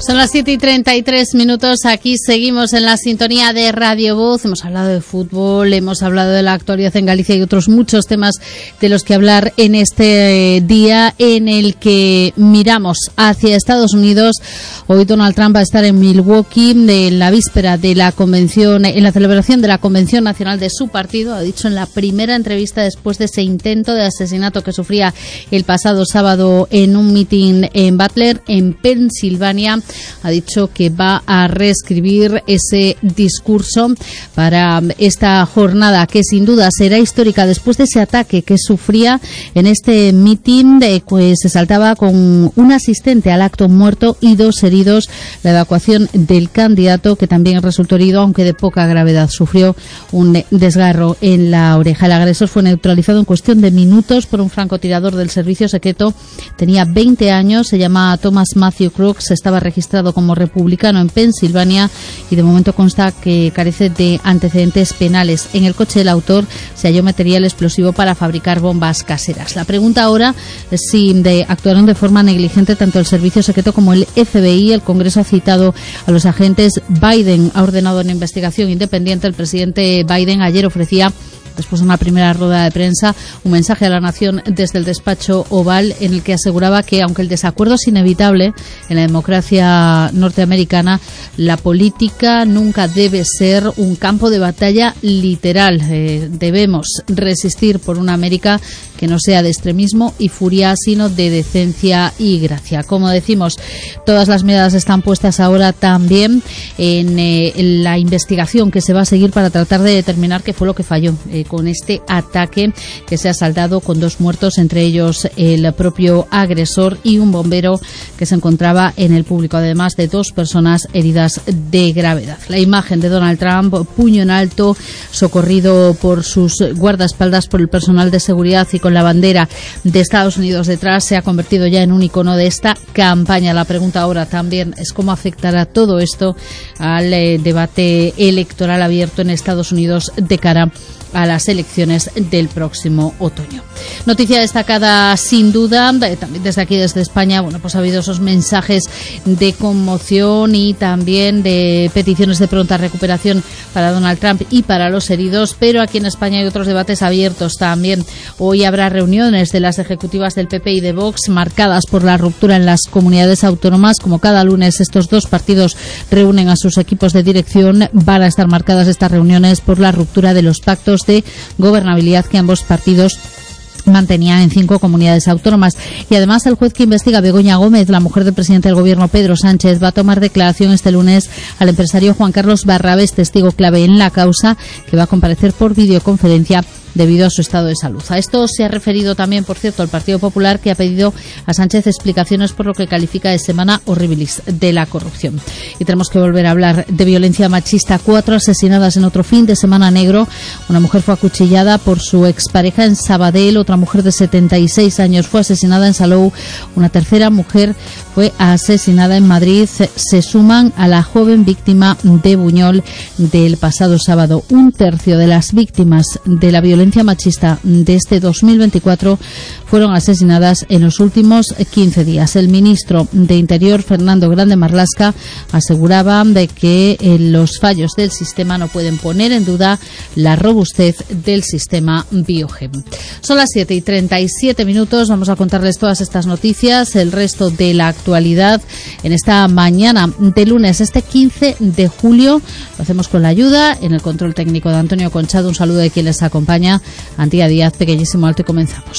B: Son las siete y treinta y tres minutos, aquí seguimos en la sintonía de Radio Voz. Hemos hablado de fútbol, hemos hablado de la actualidad en Galicia y otros muchos temas de los que hablar en este día en el que miramos hacia Estados Unidos. Hoy Donald Trump va a estar en Milwaukee en la víspera de la convención, en la celebración de la Convención Nacional de su partido. Ha dicho en la primera entrevista después de ese intento de asesinato que sufría el pasado sábado en un mitin en Butler, en Pensilvania. Ha dicho que va a reescribir ese discurso para esta jornada que sin duda será histórica después de ese ataque que sufría en este mitin, pues se saltaba con un asistente al acto muerto y dos heridos. La evacuación del candidato, que también resultó herido, aunque de poca gravedad, sufrió un desgarro en la oreja. El agresor fue neutralizado en cuestión de minutos por un francotirador del servicio secreto. Tenía veinte años, se llama Thomas Matthew Crooks, estaba registrado como republicano en Pensilvania y de momento consta que carece de antecedentes penales. En el coche del autor se halló material explosivo para fabricar bombas caseras. La pregunta ahora es si de, actuaron de forma negligente tanto el servicio secreto como el F B I. El Congreso ha citado a los agentes. Biden ha ordenado una investigación independiente. El presidente Biden ayer ofrecía, después de una primera rueda de prensa, un mensaje a la nación desde el despacho Oval en el que aseguraba que, aunque el desacuerdo es inevitable en la democracia norteamericana, la política nunca debe ser un campo de batalla literal. Eh, debemos resistir por una América que no sea de extremismo y furia, sino de decencia y gracia. Como decimos, todas las miradas están puestas ahora también en, eh, en la investigación que se va a seguir para tratar de determinar qué fue lo que falló eh, con este ataque que se ha saldado con dos muertos, entre ellos el propio agresor y un bombero que se encontraba en el público, además de dos personas heridas de gravedad. La imagen de Donald Trump, puño en alto, socorrido por sus guardaespaldas, por el personal de seguridad y con la bandera de Estados Unidos detrás, se ha convertido ya en un icono de esta campaña. La pregunta ahora también es cómo afectará todo esto al eh, debate electoral abierto en Estados Unidos de cara a las elecciones del próximo otoño. Noticia destacada sin duda, también desde aquí, desde España, bueno, pues ha habido esos mensajes de conmoción y también de peticiones de pronta recuperación para Donald Trump y para los heridos, pero aquí en España hay otros debates abiertos también. Hoy habrá reuniones de las ejecutivas del P P y de Vox marcadas por la ruptura en las comunidades autónomas. Como cada lunes estos dos partidos reúnen a sus equipos de dirección, van a estar marcadas estas reuniones por la ruptura de los pactos de gobernabilidad que ambos partidos mantenían en cinco comunidades autónomas. Y además el juez que investiga, Begoña Gómez, la mujer del presidente del gobierno Pedro Sánchez, va a tomar declaración este lunes al empresario Juan Carlos Barrabés, testigo clave en la causa, que va a comparecer por videoconferencia debido a su estado de salud. A esto se ha referido también, por cierto, el Partido Popular, que ha pedido a Sánchez explicaciones por lo que califica de semana horribilis de la corrupción. Y tenemos que volver a hablar de violencia machista. Cuatro asesinadas en otro fin de semana negro. Una mujer fue acuchillada por su expareja en Sabadell. Otra mujer de setenta y seis años fue asesinada en Salou. Una tercera mujer fue asesinada en Madrid. Se suman a la joven víctima de Buñol del pasado sábado. Un tercio de las víctimas de la violencia machista de este dos mil veinticuatro fueron asesinadas en los últimos quince días. El ministro de Interior, Fernando Grande Marlaska, aseguraba de que eh, los fallos del sistema no pueden poner en duda la robustez del sistema Biogen. Son las siete y treinta y siete minutos. Vamos a contarles todas estas noticias, el resto de la actualidad en esta mañana de lunes, este quince de julio. Lo hacemos con la ayuda en el control técnico de Antonio Conchado. Un saludo de quien les acompaña, Antía Díaz, pequeñísimo alto, y comenzamos.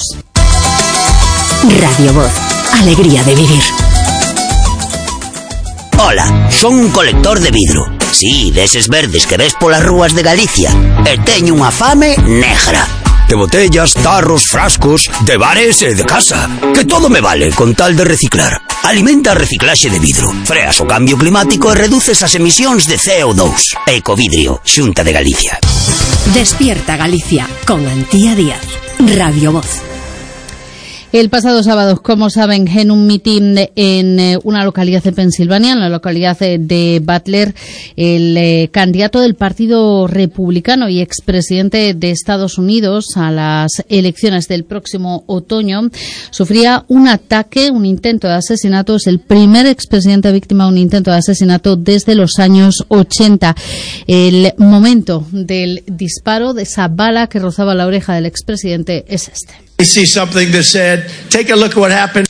A: Radio Voz, alegría de vivir.
S: Ola, son un colector de vidro. Sí, deses verdes que ves polas rúas de Galicia. E teño unha fame negra. De botellas, tarros, frascos, de bares e de casa. Que todo me vale con tal de reciclar. Alimenta a reciclaxe de vidro. Freas o cambio climático e reduces as emisións de C O dos. Ecovidrio, Xunta de Galicia.
A: Despierta Galicia con Antía Díaz. Radio Voz.
B: El pasado sábado, como saben, en un mitin en eh, una localidad de Pensilvania, en la localidad de, de Butler, el eh, candidato del Partido Republicano y expresidente de Estados Unidos a las elecciones del próximo otoño sufría un ataque, un intento de asesinato. Es el primer expresidente víctima de un intento de asesinato desde los años ochenta. El momento del disparo de esa bala que rozaba la oreja del expresidente es este.
T: I see something that said, take a look at what happened.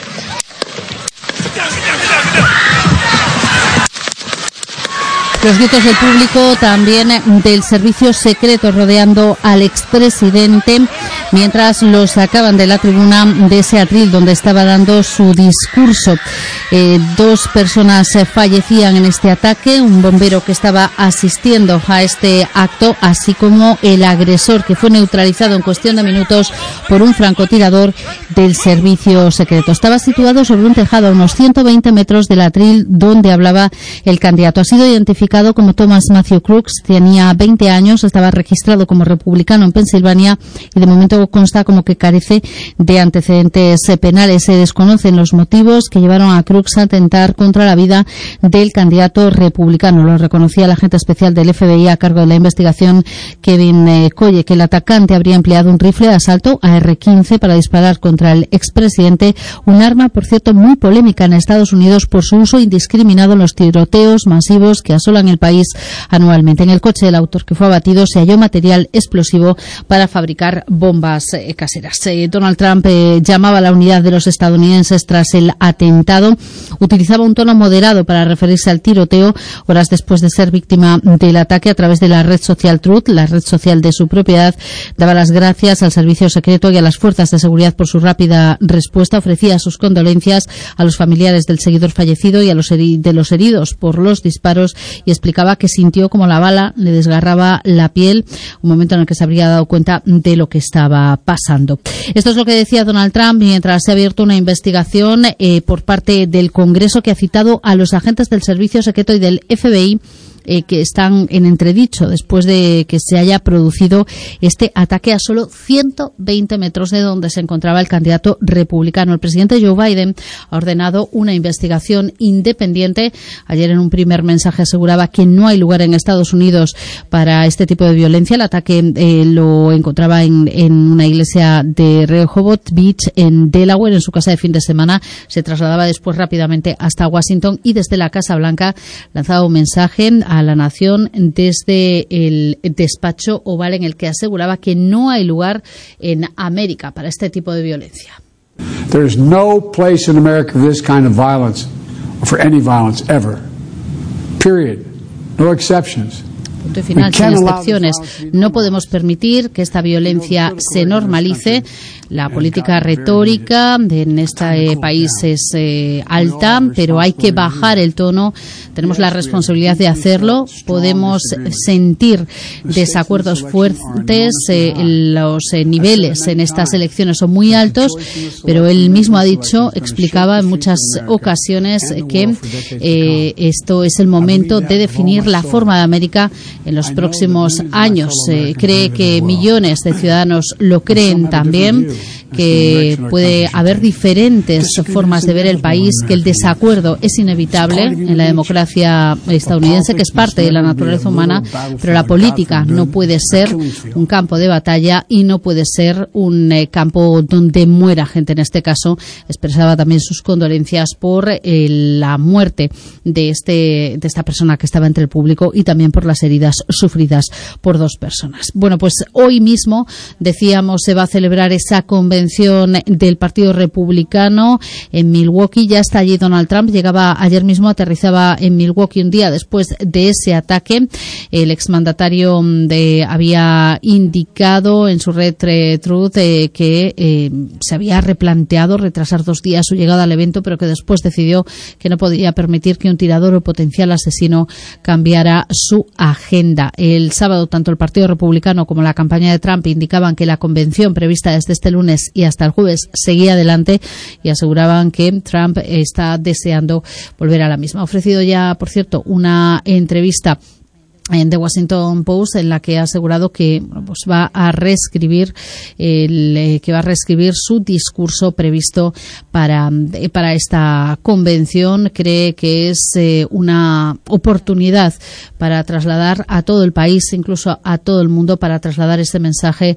B: Los gritos del público, también del servicio secreto rodeando al expresidente mientras lo sacaban de la tribuna de ese atril donde estaba dando su discurso. Eh, dos personas fallecían en este ataque, un bombero que estaba asistiendo a este acto, así como el agresor, que fue neutralizado en cuestión de minutos por un francotirador del servicio secreto. Estaba situado sobre un tejado a unos ciento veinte metros del atril donde hablaba el candidato. Ha sido identificado como Thomas Matthew Crooks, tenía veinte años, estaba registrado como republicano en Pensilvania y de momento consta como que carece de antecedentes penales. Se desconocen los motivos que llevaron a Crooks a atentar contra la vida del candidato republicano. Lo reconocía el agente especial del F B I a cargo de la investigación, Kevin eh, Colle, que el atacante habría empleado un rifle de asalto A R quince para disparar contra el expresidente, un arma, por cierto, muy polémica en Estados Unidos por su uso indiscriminado en los tiroteos masivos que asolan el país anualmente. En el coche del autor que fue abatido se halló material explosivo para fabricar bombas eh, caseras. Eh, Donald Trump eh, llamaba a la unidad de los estadounidenses tras el atentado. Utilizaba un tono moderado para referirse al tiroteo horas después de ser víctima del ataque. A través de la red social Truth, la red social de su propiedad, daba las gracias al servicio secreto y a las fuerzas de seguridad por su rápida respuesta. Ofrecía sus condolencias a los familiares del seguidor fallecido y a los heri- de los heridos por los disparos, y explicaba que sintió como la bala le desgarraba la piel, un momento en el que se habría dado cuenta de lo que estaba pasando. Esto es lo que decía Donald Trump mientras se ha abierto una investigación eh, por parte del Congreso que ha citado a los agentes del Servicio Secreto y del F B I Eh, que están en entredicho después de que se haya producido este ataque a solo ciento veinte metros de donde se encontraba el candidato republicano. El presidente Joe Biden ha ordenado una investigación independiente. Ayer en un primer mensaje aseguraba que no hay lugar en Estados Unidos para este tipo de violencia. El ataque eh, lo encontraba en, en una iglesia de Rehoboth Beach, en Delaware, en su casa de fin de semana. Se trasladaba después rápidamente hasta Washington y desde la Casa Blanca lanzaba un mensaje a la nación desde el despacho oval en el que aseguraba que no hay lugar en América para este tipo de violencia.
U: There is no place in America for this kind of violence, or for any violence ever. Period. No exceptions.
B: Punto y final, sin excepciones. No podemos permitir que esta violencia se normalice. La política retórica en este país es eh, alta, pero hay que bajar el tono. Tenemos la responsabilidad de hacerlo. Podemos sentir desacuerdos fuertes. Eh, los eh, niveles en estas elecciones son muy altos, pero él mismo ha dicho, explicaba en muchas ocasiones que eh, esto es el momento de definir la forma de América en los próximos años. Eh, cree que millones de ciudadanos lo creen también, que puede haber diferentes formas de ver el país, que el desacuerdo es inevitable en la democracia estadounidense, que es parte de la naturaleza humana, pero la política no puede ser un campo de batalla y no puede ser un eh, campo donde muera gente. En este caso, expresaba también sus condolencias por eh, la muerte de, este, de esta persona que estaba entre el público y también por las heridas sufridas por dos personas. Bueno, pues hoy mismo, decíamos, se va a celebrar esa convención del Partido Republicano en Milwaukee. Ya está allí Donald Trump. Llegaba ayer mismo, aterrizaba en Milwaukee un día después de ese ataque. El exmandatario de, había indicado en su red Truth eh, que eh, se había replanteado retrasar dos días su llegada al evento, pero que después decidió que no podía permitir que un tirador o potencial asesino cambiara su agenda. El sábado, tanto el Partido Republicano como la campaña de Trump indicaban que la convención prevista desde este lunes y hasta el jueves seguía adelante y aseguraban que Trump está deseando volver a la misma. Ha ofrecido ya, por cierto, una entrevista en The Washington Post, en la que ha asegurado que pues va a reescribir el, eh, que va a reescribir su discurso previsto para, eh, para esta convención. Cree que es eh, una oportunidad para trasladar a todo el país, incluso a todo el mundo, para trasladar este mensaje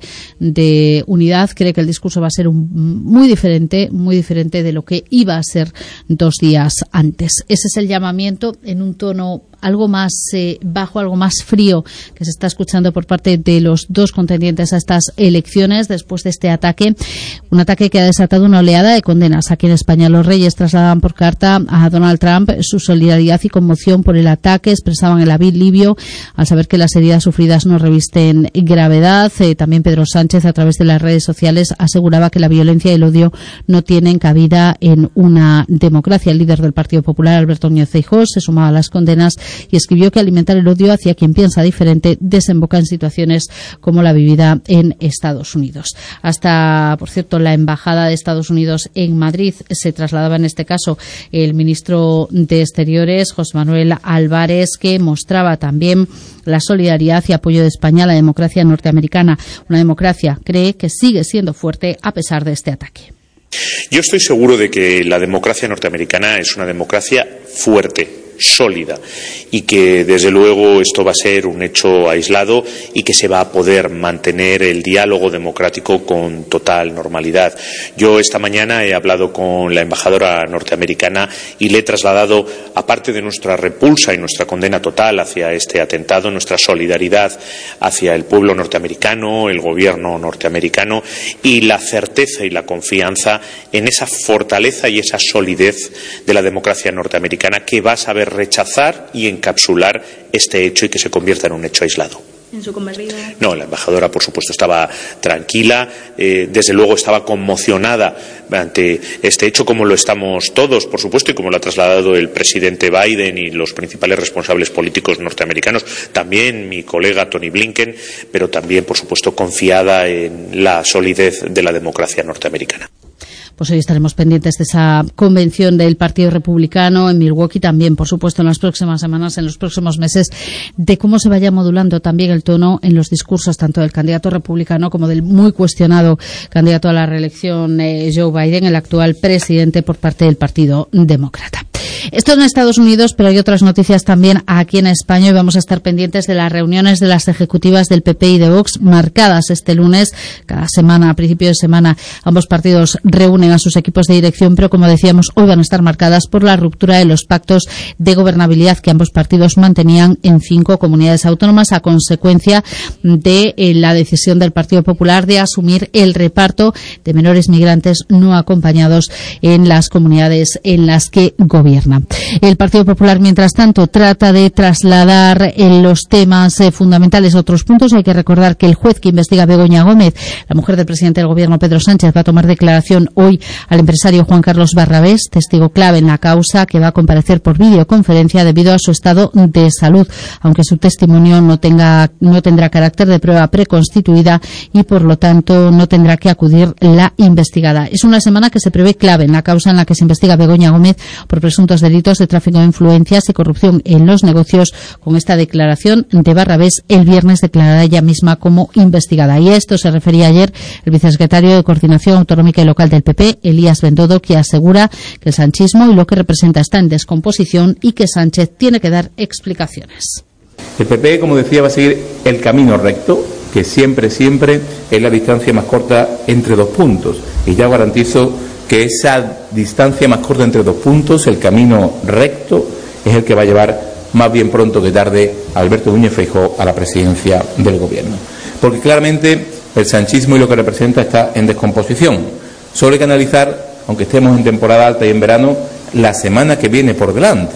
B: de unidad. Cree que el discurso va a ser un, muy diferente, muy diferente de lo que iba a ser dos días antes. Ese es el llamamiento en un tono algo más eh, bajo, algo más frío, que se está escuchando por parte de los dos contendientes a estas elecciones después de este ataque, un ataque que ha desatado una oleada de condenas. Aquí en España los reyes trasladaban por carta a Donald Trump su solidaridad y conmoción por el ataque, expresaban el alivio al saber que las heridas sufridas no revisten gravedad. Eh, también Pedro Sánchez, a través de las redes sociales, aseguraba que la violencia y el odio no tienen cabida en una democracia. El líder del Partido Popular, Alberto Núñez Feijóo, se sumaba a las condenas y escribió que alimentar el odio hacia quien piensa diferente desemboca en situaciones como la vivida en Estados Unidos. Hasta, por cierto, la Embajada de Estados Unidos en Madrid se trasladaba en este caso el ministro de Exteriores, José Manuel Álvarez, que mostraba también la solidaridad y apoyo de España a la democracia norteamericana. Una democracia, cree, que sigue siendo fuerte a pesar de este ataque.
C: Yo estoy seguro de que la democracia norteamericana es una democracia fuerte, sólida, y que desde luego esto va a ser un hecho aislado y que se va a poder mantener el diálogo democrático con total normalidad. Yo esta mañana he hablado con la embajadora norteamericana y le he trasladado, aparte de nuestra repulsa y nuestra condena total hacia este atentado, nuestra solidaridad hacia el pueblo norteamericano, el gobierno norteamericano, y la certeza y la confianza en esa fortaleza y esa solidez de la democracia norteamericana, que va a saber rechazar y encapsular este hecho y que se convierta en un hecho aislado.
V: ¿En su convertido?
C: No, la embajadora, por supuesto, estaba tranquila, eh, desde luego estaba conmocionada ante este hecho, como lo estamos todos, por supuesto, y como lo ha trasladado el presidente Biden y los principales responsables políticos norteamericanos, también mi colega Tony Blinken, pero también, por supuesto, confiada en la solidez de la democracia norteamericana.
B: Pues hoy estaremos pendientes de esa convención del Partido Republicano en Milwaukee, también, por supuesto, en las próximas semanas, en los próximos meses, de cómo se vaya modulando también el tono en los discursos tanto del candidato republicano como del muy cuestionado candidato a la reelección, eh, Joe Biden, el actual presidente por parte del Partido Demócrata. Esto en Estados Unidos, pero hay otras noticias también aquí en España y vamos a estar pendientes de las reuniones de las ejecutivas del P P y de Vox marcadas este lunes. Cada semana, a principio de semana, ambos partidos reúnen a sus equipos de dirección, pero como decíamos, hoy van a estar marcadas por la ruptura de los pactos de gobernabilidad que ambos partidos mantenían en cinco comunidades autónomas a consecuencia de eh, la decisión del Partido Popular de asumir el reparto de menores migrantes no acompañados en las comunidades en las que gobierna. El Partido Popular, mientras tanto, trata de trasladar en los temas eh, fundamentales a otros puntos. Hay que recordar que el juez que investiga a Begoña Gómez, la mujer del presidente del Gobierno, Pedro Sánchez, va a tomar declaración hoy al empresario Juan Carlos Barrabés, testigo clave en la causa, que va a comparecer por videoconferencia debido a su estado de salud, aunque su testimonio no tenga no tendrá carácter de prueba preconstituida y, por lo tanto, no tendrá que acudir la investigada. Es una semana que se prevé clave en la causa en la que se investiga a Begoña Gómez por presuntos delitos de tráfico de influencias y corrupción en los negocios. Con esta declaración de Barrabés, el viernes declarará ella misma como investigada. Y a esto se refería ayer el vicesecretario de Coordinación Autonómica y Local del P P, Elías Bendodo, que asegura que el sanchismo y lo que representa está en descomposición y que Sánchez tiene que dar explicaciones.
W: El P P, como decía, va a seguir el camino recto, que siempre, siempre es la distancia más corta entre dos puntos. Y ya garantizo que esa distancia más corta entre dos puntos, el camino recto, es el que va a llevar más bien pronto que tarde a Alberto Núñez Feijóo a la presidencia del Gobierno. Porque claramente el sanchismo y lo que representa está en descomposición. Solo hay que analizar, aunque estemos en temporada alta y en verano, la semana que viene por delante.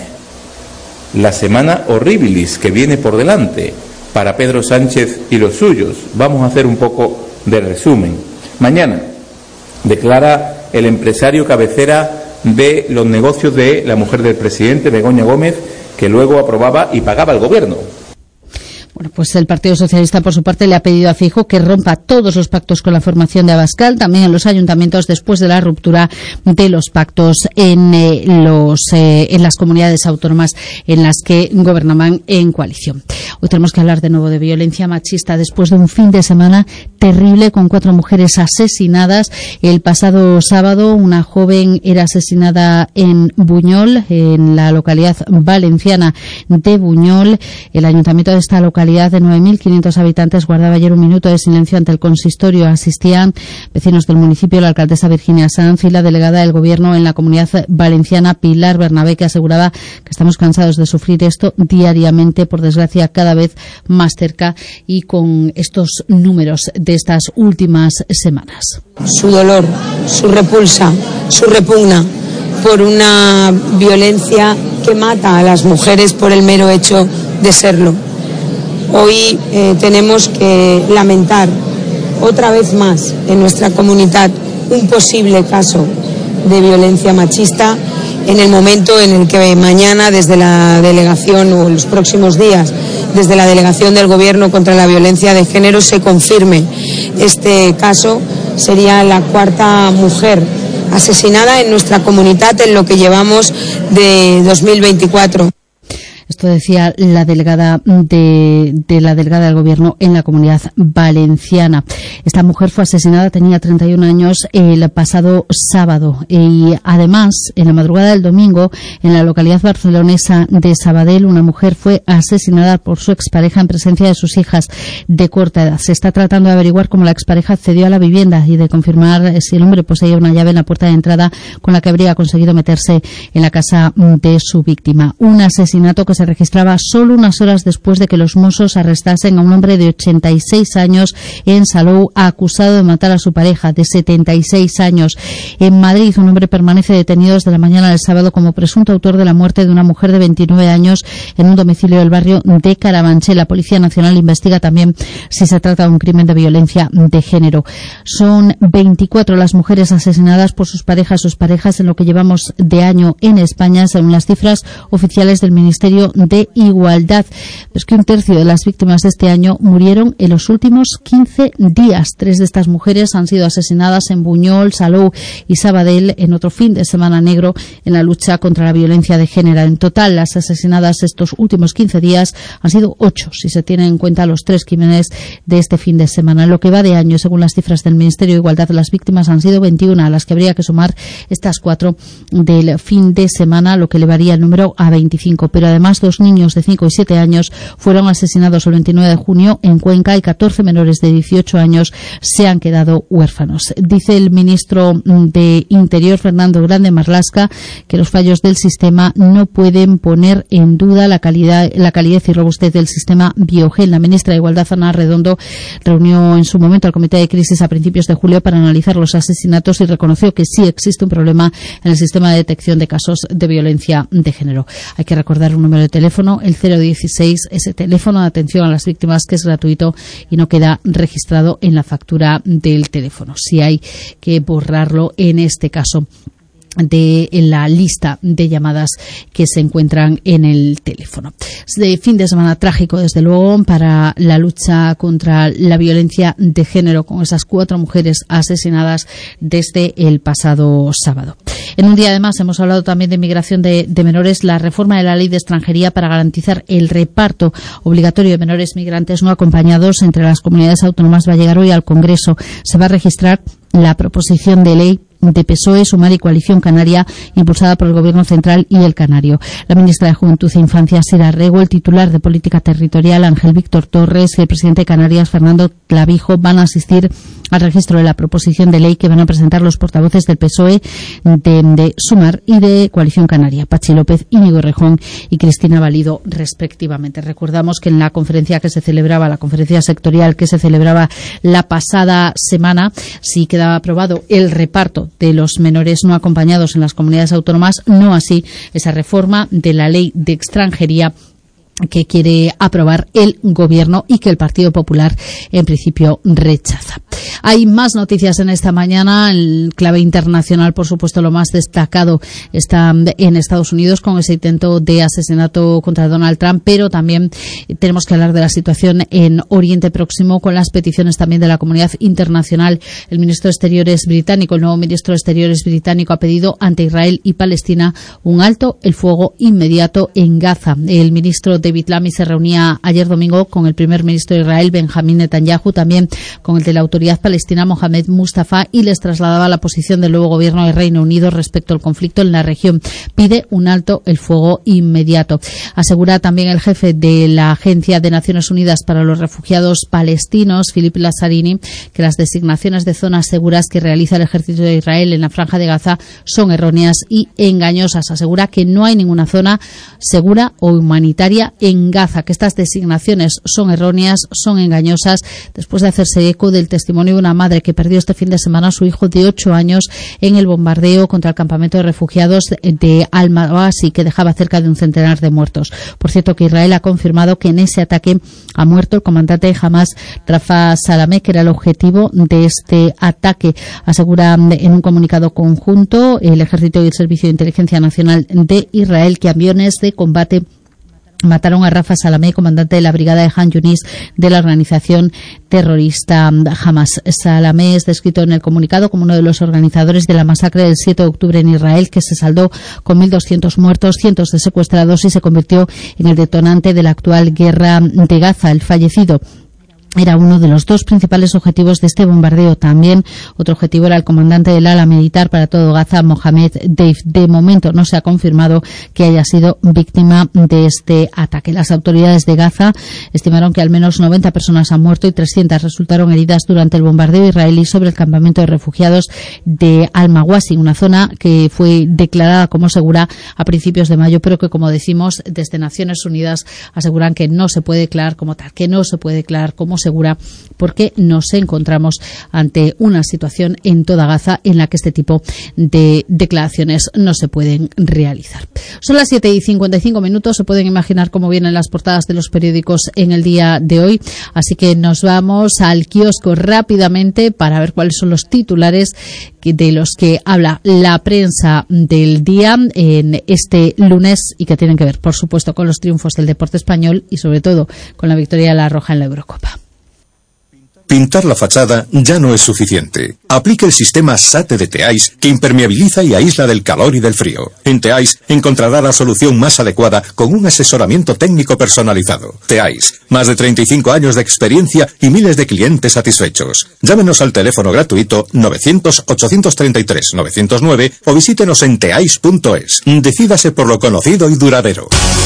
W: La semana horribilis que viene por delante para Pedro Sánchez y los suyos. Vamos a hacer un poco de resumen. Mañana declara el empresario cabecera de los negocios de la mujer del presidente, Begoña Gómez, que luego aprobaba y pagaba el Gobierno.
B: Bueno, pues el Partido Socialista, por su parte, le ha pedido a Feijóo que rompa todos los pactos con la formación de Abascal, también en los ayuntamientos, después de la ruptura de los pactos en eh, los eh, en las comunidades autónomas en las que gobernaban en coalición. Hoy tenemos que hablar de nuevo de violencia machista después de un fin de semana terrible con cuatro mujeres asesinadas. El pasado sábado una joven era asesinada en Buñol, en la localidad valenciana de Buñol. El ayuntamiento de esta localidad de nueve mil quinientos habitantes guardaba ayer un minuto de silencio ante el consistorio. Asistían vecinos del municipio, la alcaldesa Virginia Sanz y la delegada del Gobierno en la Comunidad Valenciana, Pilar Bernabé, que aseguraba que estamos cansados de sufrir esto diariamente, por desgracia cada vez más cerca y con estos números de estas últimas semanas.
E: Su dolor, su repulsa, su repugna por una violencia que mata a las mujeres por el mero hecho de serlo. Hoy eh, tenemos que lamentar otra vez más en nuestra comunidad un posible caso de violencia machista en el momento en el que mañana desde la delegación o en los próximos días desde la delegación del Gobierno contra la violencia de género se confirme este caso. Sería la cuarta mujer asesinada en nuestra comunidad en lo que llevamos de dos mil veinticuatro.
B: Esto decía la delegada de, de la delegada del Gobierno en la Comunidad Valenciana. Esta mujer fue asesinada, tenía treinta y un años, el pasado sábado. Y además, en la madrugada del domingo, en la localidad barcelonesa de Sabadell, una mujer fue asesinada por su expareja en presencia de sus hijas de corta edad. Se está tratando de averiguar cómo la expareja accedió a la vivienda y de confirmar si el hombre poseía una llave en la puerta de entrada con la que habría conseguido meterse en la casa de su víctima. Un asesinato que se registraba solo unas horas después de que los Mossos arrestasen a un hombre de ochenta y seis años en Salou, acusado de matar a su pareja de setenta y seis años. En Madrid, un hombre permanece detenido desde la mañana del sábado como presunto autor de la muerte de una mujer de veintinueve años en un domicilio del barrio de Carabanchel. La Policía Nacional investiga también si se trata de un crimen de violencia de género. Son veinticuatro las mujeres asesinadas por sus parejas, sus parejas en lo que llevamos de año en España, según las cifras oficiales del Ministerio de Igualdad. Es que un tercio de las víctimas de este año murieron en los últimos quince días. Tres de estas mujeres han sido asesinadas en Buñol, Salou y Sabadell en otro fin de semana negro en la lucha contra la violencia de género. En total, las asesinadas estos últimos quince días han sido ocho, si se tienen en cuenta los tres crímenes de este fin de semana. En lo que va de año, según las cifras del Ministerio de Igualdad, las víctimas han sido veintiuna, a las que habría que sumar estas cuatro del fin de semana, lo que elevaría el número a veinticinco. Pero además, dos niños de cinco y siete años fueron asesinados el veintinueve de junio en Cuenca y catorce menores de dieciocho años se han quedado huérfanos. Dice el ministro de Interior, Fernando Grande Marlaska, que los fallos del sistema no pueden poner en duda la calidad, la calidez y robustez del sistema Biogen. La ministra de Igualdad, Ana Redondo, reunió en su momento al Comité de Crisis a principios de julio para analizar los asesinatos y reconoció que sí existe un problema en el sistema de detección de casos de violencia de género. Hay que recordar un número de teléfono, el cero dieciséis, ese teléfono de atención a las víctimas, que es gratuito y no queda registrado en la factura del teléfono. Si hay que borrarlo en este caso de la lista de llamadas que se encuentran en el teléfono. De fin de semana trágico, desde luego, para la lucha contra la violencia de género, con esas cuatro mujeres asesinadas desde el pasado sábado. En un día, además, hemos hablado también de migración de, de menores, la reforma de la ley de extranjería para garantizar el reparto obligatorio de menores migrantes no acompañados entre las comunidades autónomas va a llegar hoy al Congreso. Se va a registrar la proposición de ley de P S O E, Sumar y Coalición Canaria, impulsada por el Gobierno Central y el Canario. La ministra de Juventud e Infancia, Sira Rego, el titular de Política Territorial, Ángel Víctor Torres, y el presidente de Canarias, Fernando Clavijo, van a asistir al registro de la proposición de ley que van a presentar los portavoces del P S O E, de, de Sumar y de Coalición Canaria, Pachi López, Íñigo Errejón y Cristina Valido, respectivamente. Recordamos que en la conferencia que se celebraba, la conferencia sectorial que se celebraba la pasada semana, sí quedaba aprobado el reparto de los menores no acompañados en las comunidades autónomas, no así esa reforma de la ley de extranjería que quiere aprobar el Gobierno y que el Partido Popular en principio rechaza. Hay más noticias en esta mañana. En clave internacional, por supuesto, lo más destacado está en Estados Unidos con ese intento de asesinato contra Donald Trump, pero también tenemos que hablar de la situación en Oriente Próximo con las peticiones también de la comunidad internacional. El ministro de Exteriores británico, el nuevo ministro de Exteriores británico, ha pedido ante Israel y Palestina un alto el fuego inmediato en Gaza. El ministro David Lammy se reunía ayer domingo con el primer ministro de Israel, Benjamín Netanyahu, también con el de la autoridad palestina, Mohamed Mustafa, y les trasladaba la posición del nuevo gobierno de Reino Unido respecto al conflicto en la región. Pide un alto el fuego inmediato. Asegura también el jefe de la Agencia de Naciones Unidas para los Refugiados Palestinos, Philippe Lazzarini, que las designaciones de zonas seguras que realiza el ejército de Israel en la Franja de Gaza son erróneas y engañosas. Asegura que no hay ninguna zona segura o humanitaria en Gaza, que estas designaciones son erróneas, son engañosas, después de hacerse eco del testimonio de una madre que perdió este fin de semana a su hijo de ocho años en el bombardeo contra el campamento de refugiados de Al-Mawasi, que dejaba cerca de un centenar de muertos. Por cierto, que Israel ha confirmado que en ese ataque ha muerto el comandante de Hamas, Rafa Salamé, que era el objetivo de este ataque. Asegura en un comunicado conjunto el Ejército y el Servicio de Inteligencia Nacional de Israel que aviones de combate mataron a Rafa Salamé, comandante de la brigada de Han Yunis de la organización terrorista Hamas. Salamé es descrito en el comunicado como uno de los organizadores de la masacre del siete de octubre en Israel, que se saldó con mil doscientos muertos, cientos de secuestrados y se convirtió en el detonante de la actual guerra de Gaza. El fallecido era uno de los dos principales objetivos de este bombardeo. También otro objetivo era el comandante del ala militar para todo Gaza, Mohamed Deif. De momento no se ha confirmado que haya sido víctima de este ataque. Las autoridades de Gaza estimaron que al menos noventa personas han muerto y trescientas resultaron heridas durante el bombardeo israelí sobre el campamento de refugiados de Al-Mawasi, una zona que fue declarada como segura a principios de mayo, pero que, como decimos, desde Naciones Unidas aseguran que no se puede declarar como tal, que no se puede declarar como segura, porque nos encontramos ante una situación en toda Gaza en la que este tipo de declaraciones no se pueden realizar. Son las siete y cincuenta y cinco minutos, se pueden imaginar cómo vienen las portadas de los periódicos en el día de hoy, así que nos vamos al kiosco rápidamente para ver cuáles son los titulares de los que habla la prensa del día en este lunes y que tienen que ver, por supuesto, con los triunfos del deporte español y sobre todo con la victoria de la Roja en la Eurocopa.
P: Pintar la fachada ya no es suficiente. Aplique el sistema SATE de Teais que impermeabiliza y aísla del calor y del frío. En Teais encontrará la solución más adecuada con un asesoramiento técnico personalizado. Teais, más de treinta y cinco años de experiencia y miles de clientes satisfechos. Llámenos al teléfono gratuito novecientos, ochocientos treinta y tres, novecientos nueve o visítenos en teais punto es. Decídase por lo conocido y duradero.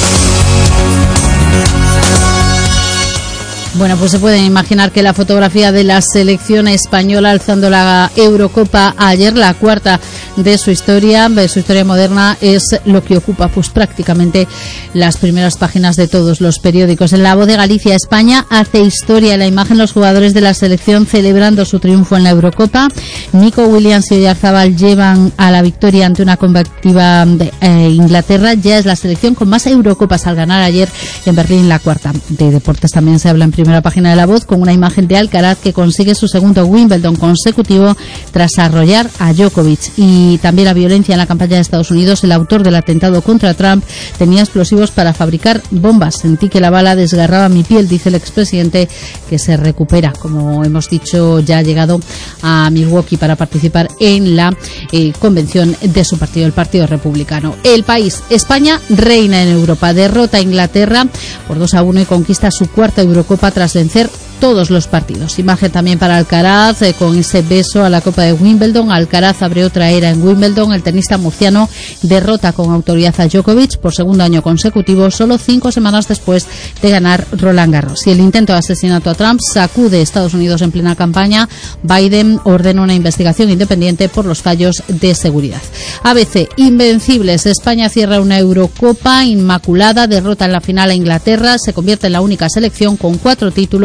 B: Bueno, pues se pueden imaginar que la fotografía de la selección española alzando la Eurocopa ayer, la cuarta de su historia, de su historia moderna, es lo que ocupa pues prácticamente las primeras páginas de todos los periódicos. En La Voz de Galicia, España hace historia. La imagen, los jugadores de la selección celebrando su triunfo en la Eurocopa. Nico Williams y Oyarzabal llevan a la victoria ante una combativa de eh, Inglaterra. Ya es la selección con más Eurocopas al ganar ayer en Berlín, la cuarta. De deportes también se habla en primera página de La Voz con una imagen de Alcaraz, que consigue su segundo Wimbledon consecutivo tras arrollar a Djokovic. Y también la violencia en la campaña de Estados Unidos. El autor del atentado contra Trump tenía explosivos para fabricar bombas. Sentí que la bala desgarraba mi piel, dice el expresidente, que se recupera. Como hemos dicho, ya ha llegado a Milwaukee para participar en la eh, convención de su partido, el Partido Republicano. El País, España reina en Europa, derrota a Inglaterra por dos a uno y conquista su cuarta Eurocopa tras vencer todos los partidos. Imagen también para Alcaraz, eh, con ese beso a la Copa de Wimbledon. Alcaraz abre otra era en Wimbledon. El tenista murciano derrota con autoridad a Djokovic por segundo año consecutivo, solo cinco semanas después de ganar Roland Garros. Y el intento de asesinato a Trump sacude Estados Unidos en plena campaña. Biden ordena una investigación independiente por los fallos de seguridad. A B C, invencibles. España cierra una Eurocopa inmaculada, derrota en la final a Inglaterra, se convierte en la única selección con cuatro títulos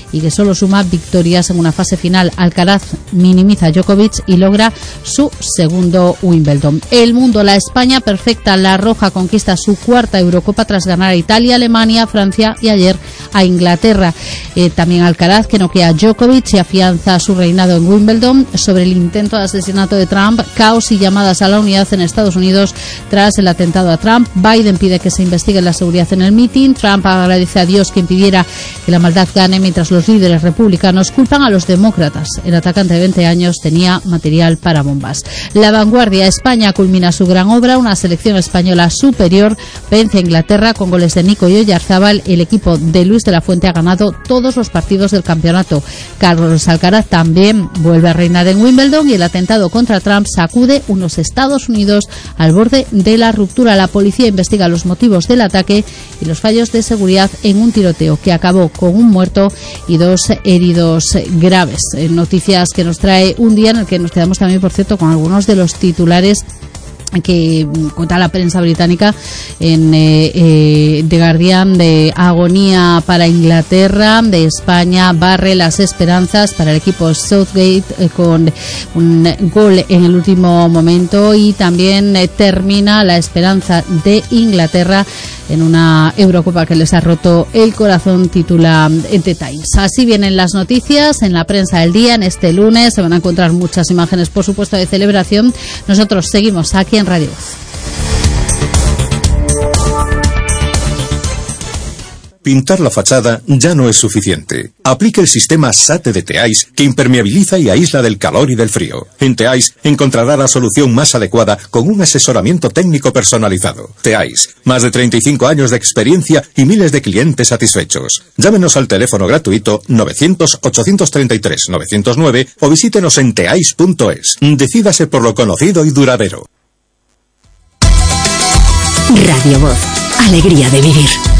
B: y que solo suma victorias en una fase final. Alcaraz minimiza a Djokovic y logra su segundo Wimbledon. El mundo, la España perfecta, la roja conquista su cuarta Eurocopa tras ganar a Italia, Alemania, Francia y ayer a Inglaterra. Eh, también Alcaraz, que noquea a Djokovic y afianza su reinado en Wimbledon. Sobre el intento de asesinato de Trump, caos y llamadas a la unidad en Estados Unidos tras el atentado a Trump. Biden pide que se investigue la seguridad en el mitin. Trump agradece a Dios que impidiera que la maldad gane, mientras los líderes republicanos culpan a los demócratas. El atacante de veinte años tenía material para bombas. La Vanguardia, España culmina su gran obra. Una selección española superior vence a Inglaterra con goles de Nico y Oyarzábal. El equipo de Luis de la Fuente ha ganado todos los partidos del campeonato. Carlos Alcaraz también vuelve a reinar en Wimbledon y el atentado contra Trump sacude unos Estados Unidos al borde de la ruptura. La policía investiga los motivos del ataque y los fallos de seguridad en un tiroteo que acabó con un muerto y dos heridos graves. Noticias que nos trae un día en el que nos quedamos también, por cierto, con algunos de los titulares que cuenta la prensa británica en eh, eh, The Guardian, de agonía para Inglaterra, de España barre las esperanzas para el equipo Southgate eh, con un gol en el último momento, y también eh, termina la esperanza de Inglaterra en una Eurocopa que les ha roto el corazón, titula The Times. Así vienen las noticias en la prensa del día en este lunes. Se van a encontrar muchas imágenes, por supuesto, de celebración. Nosotros seguimos aquí en Radio Voz.
P: Pintar la fachada ya no es suficiente. Aplique el sistema SATE de Teais, que impermeabiliza y aísla del calor y del frío. En Teais encontrará la solución más adecuada con un asesoramiento técnico personalizado. Teais, más de treinta y cinco años de experiencia y miles de clientes satisfechos. Llámenos al teléfono gratuito novecientos, ochocientos treinta y tres, novecientos nueve o visítenos en teais punto es. Decídase por lo conocido y duradero.
A: Radio Voz, alegría de vivir.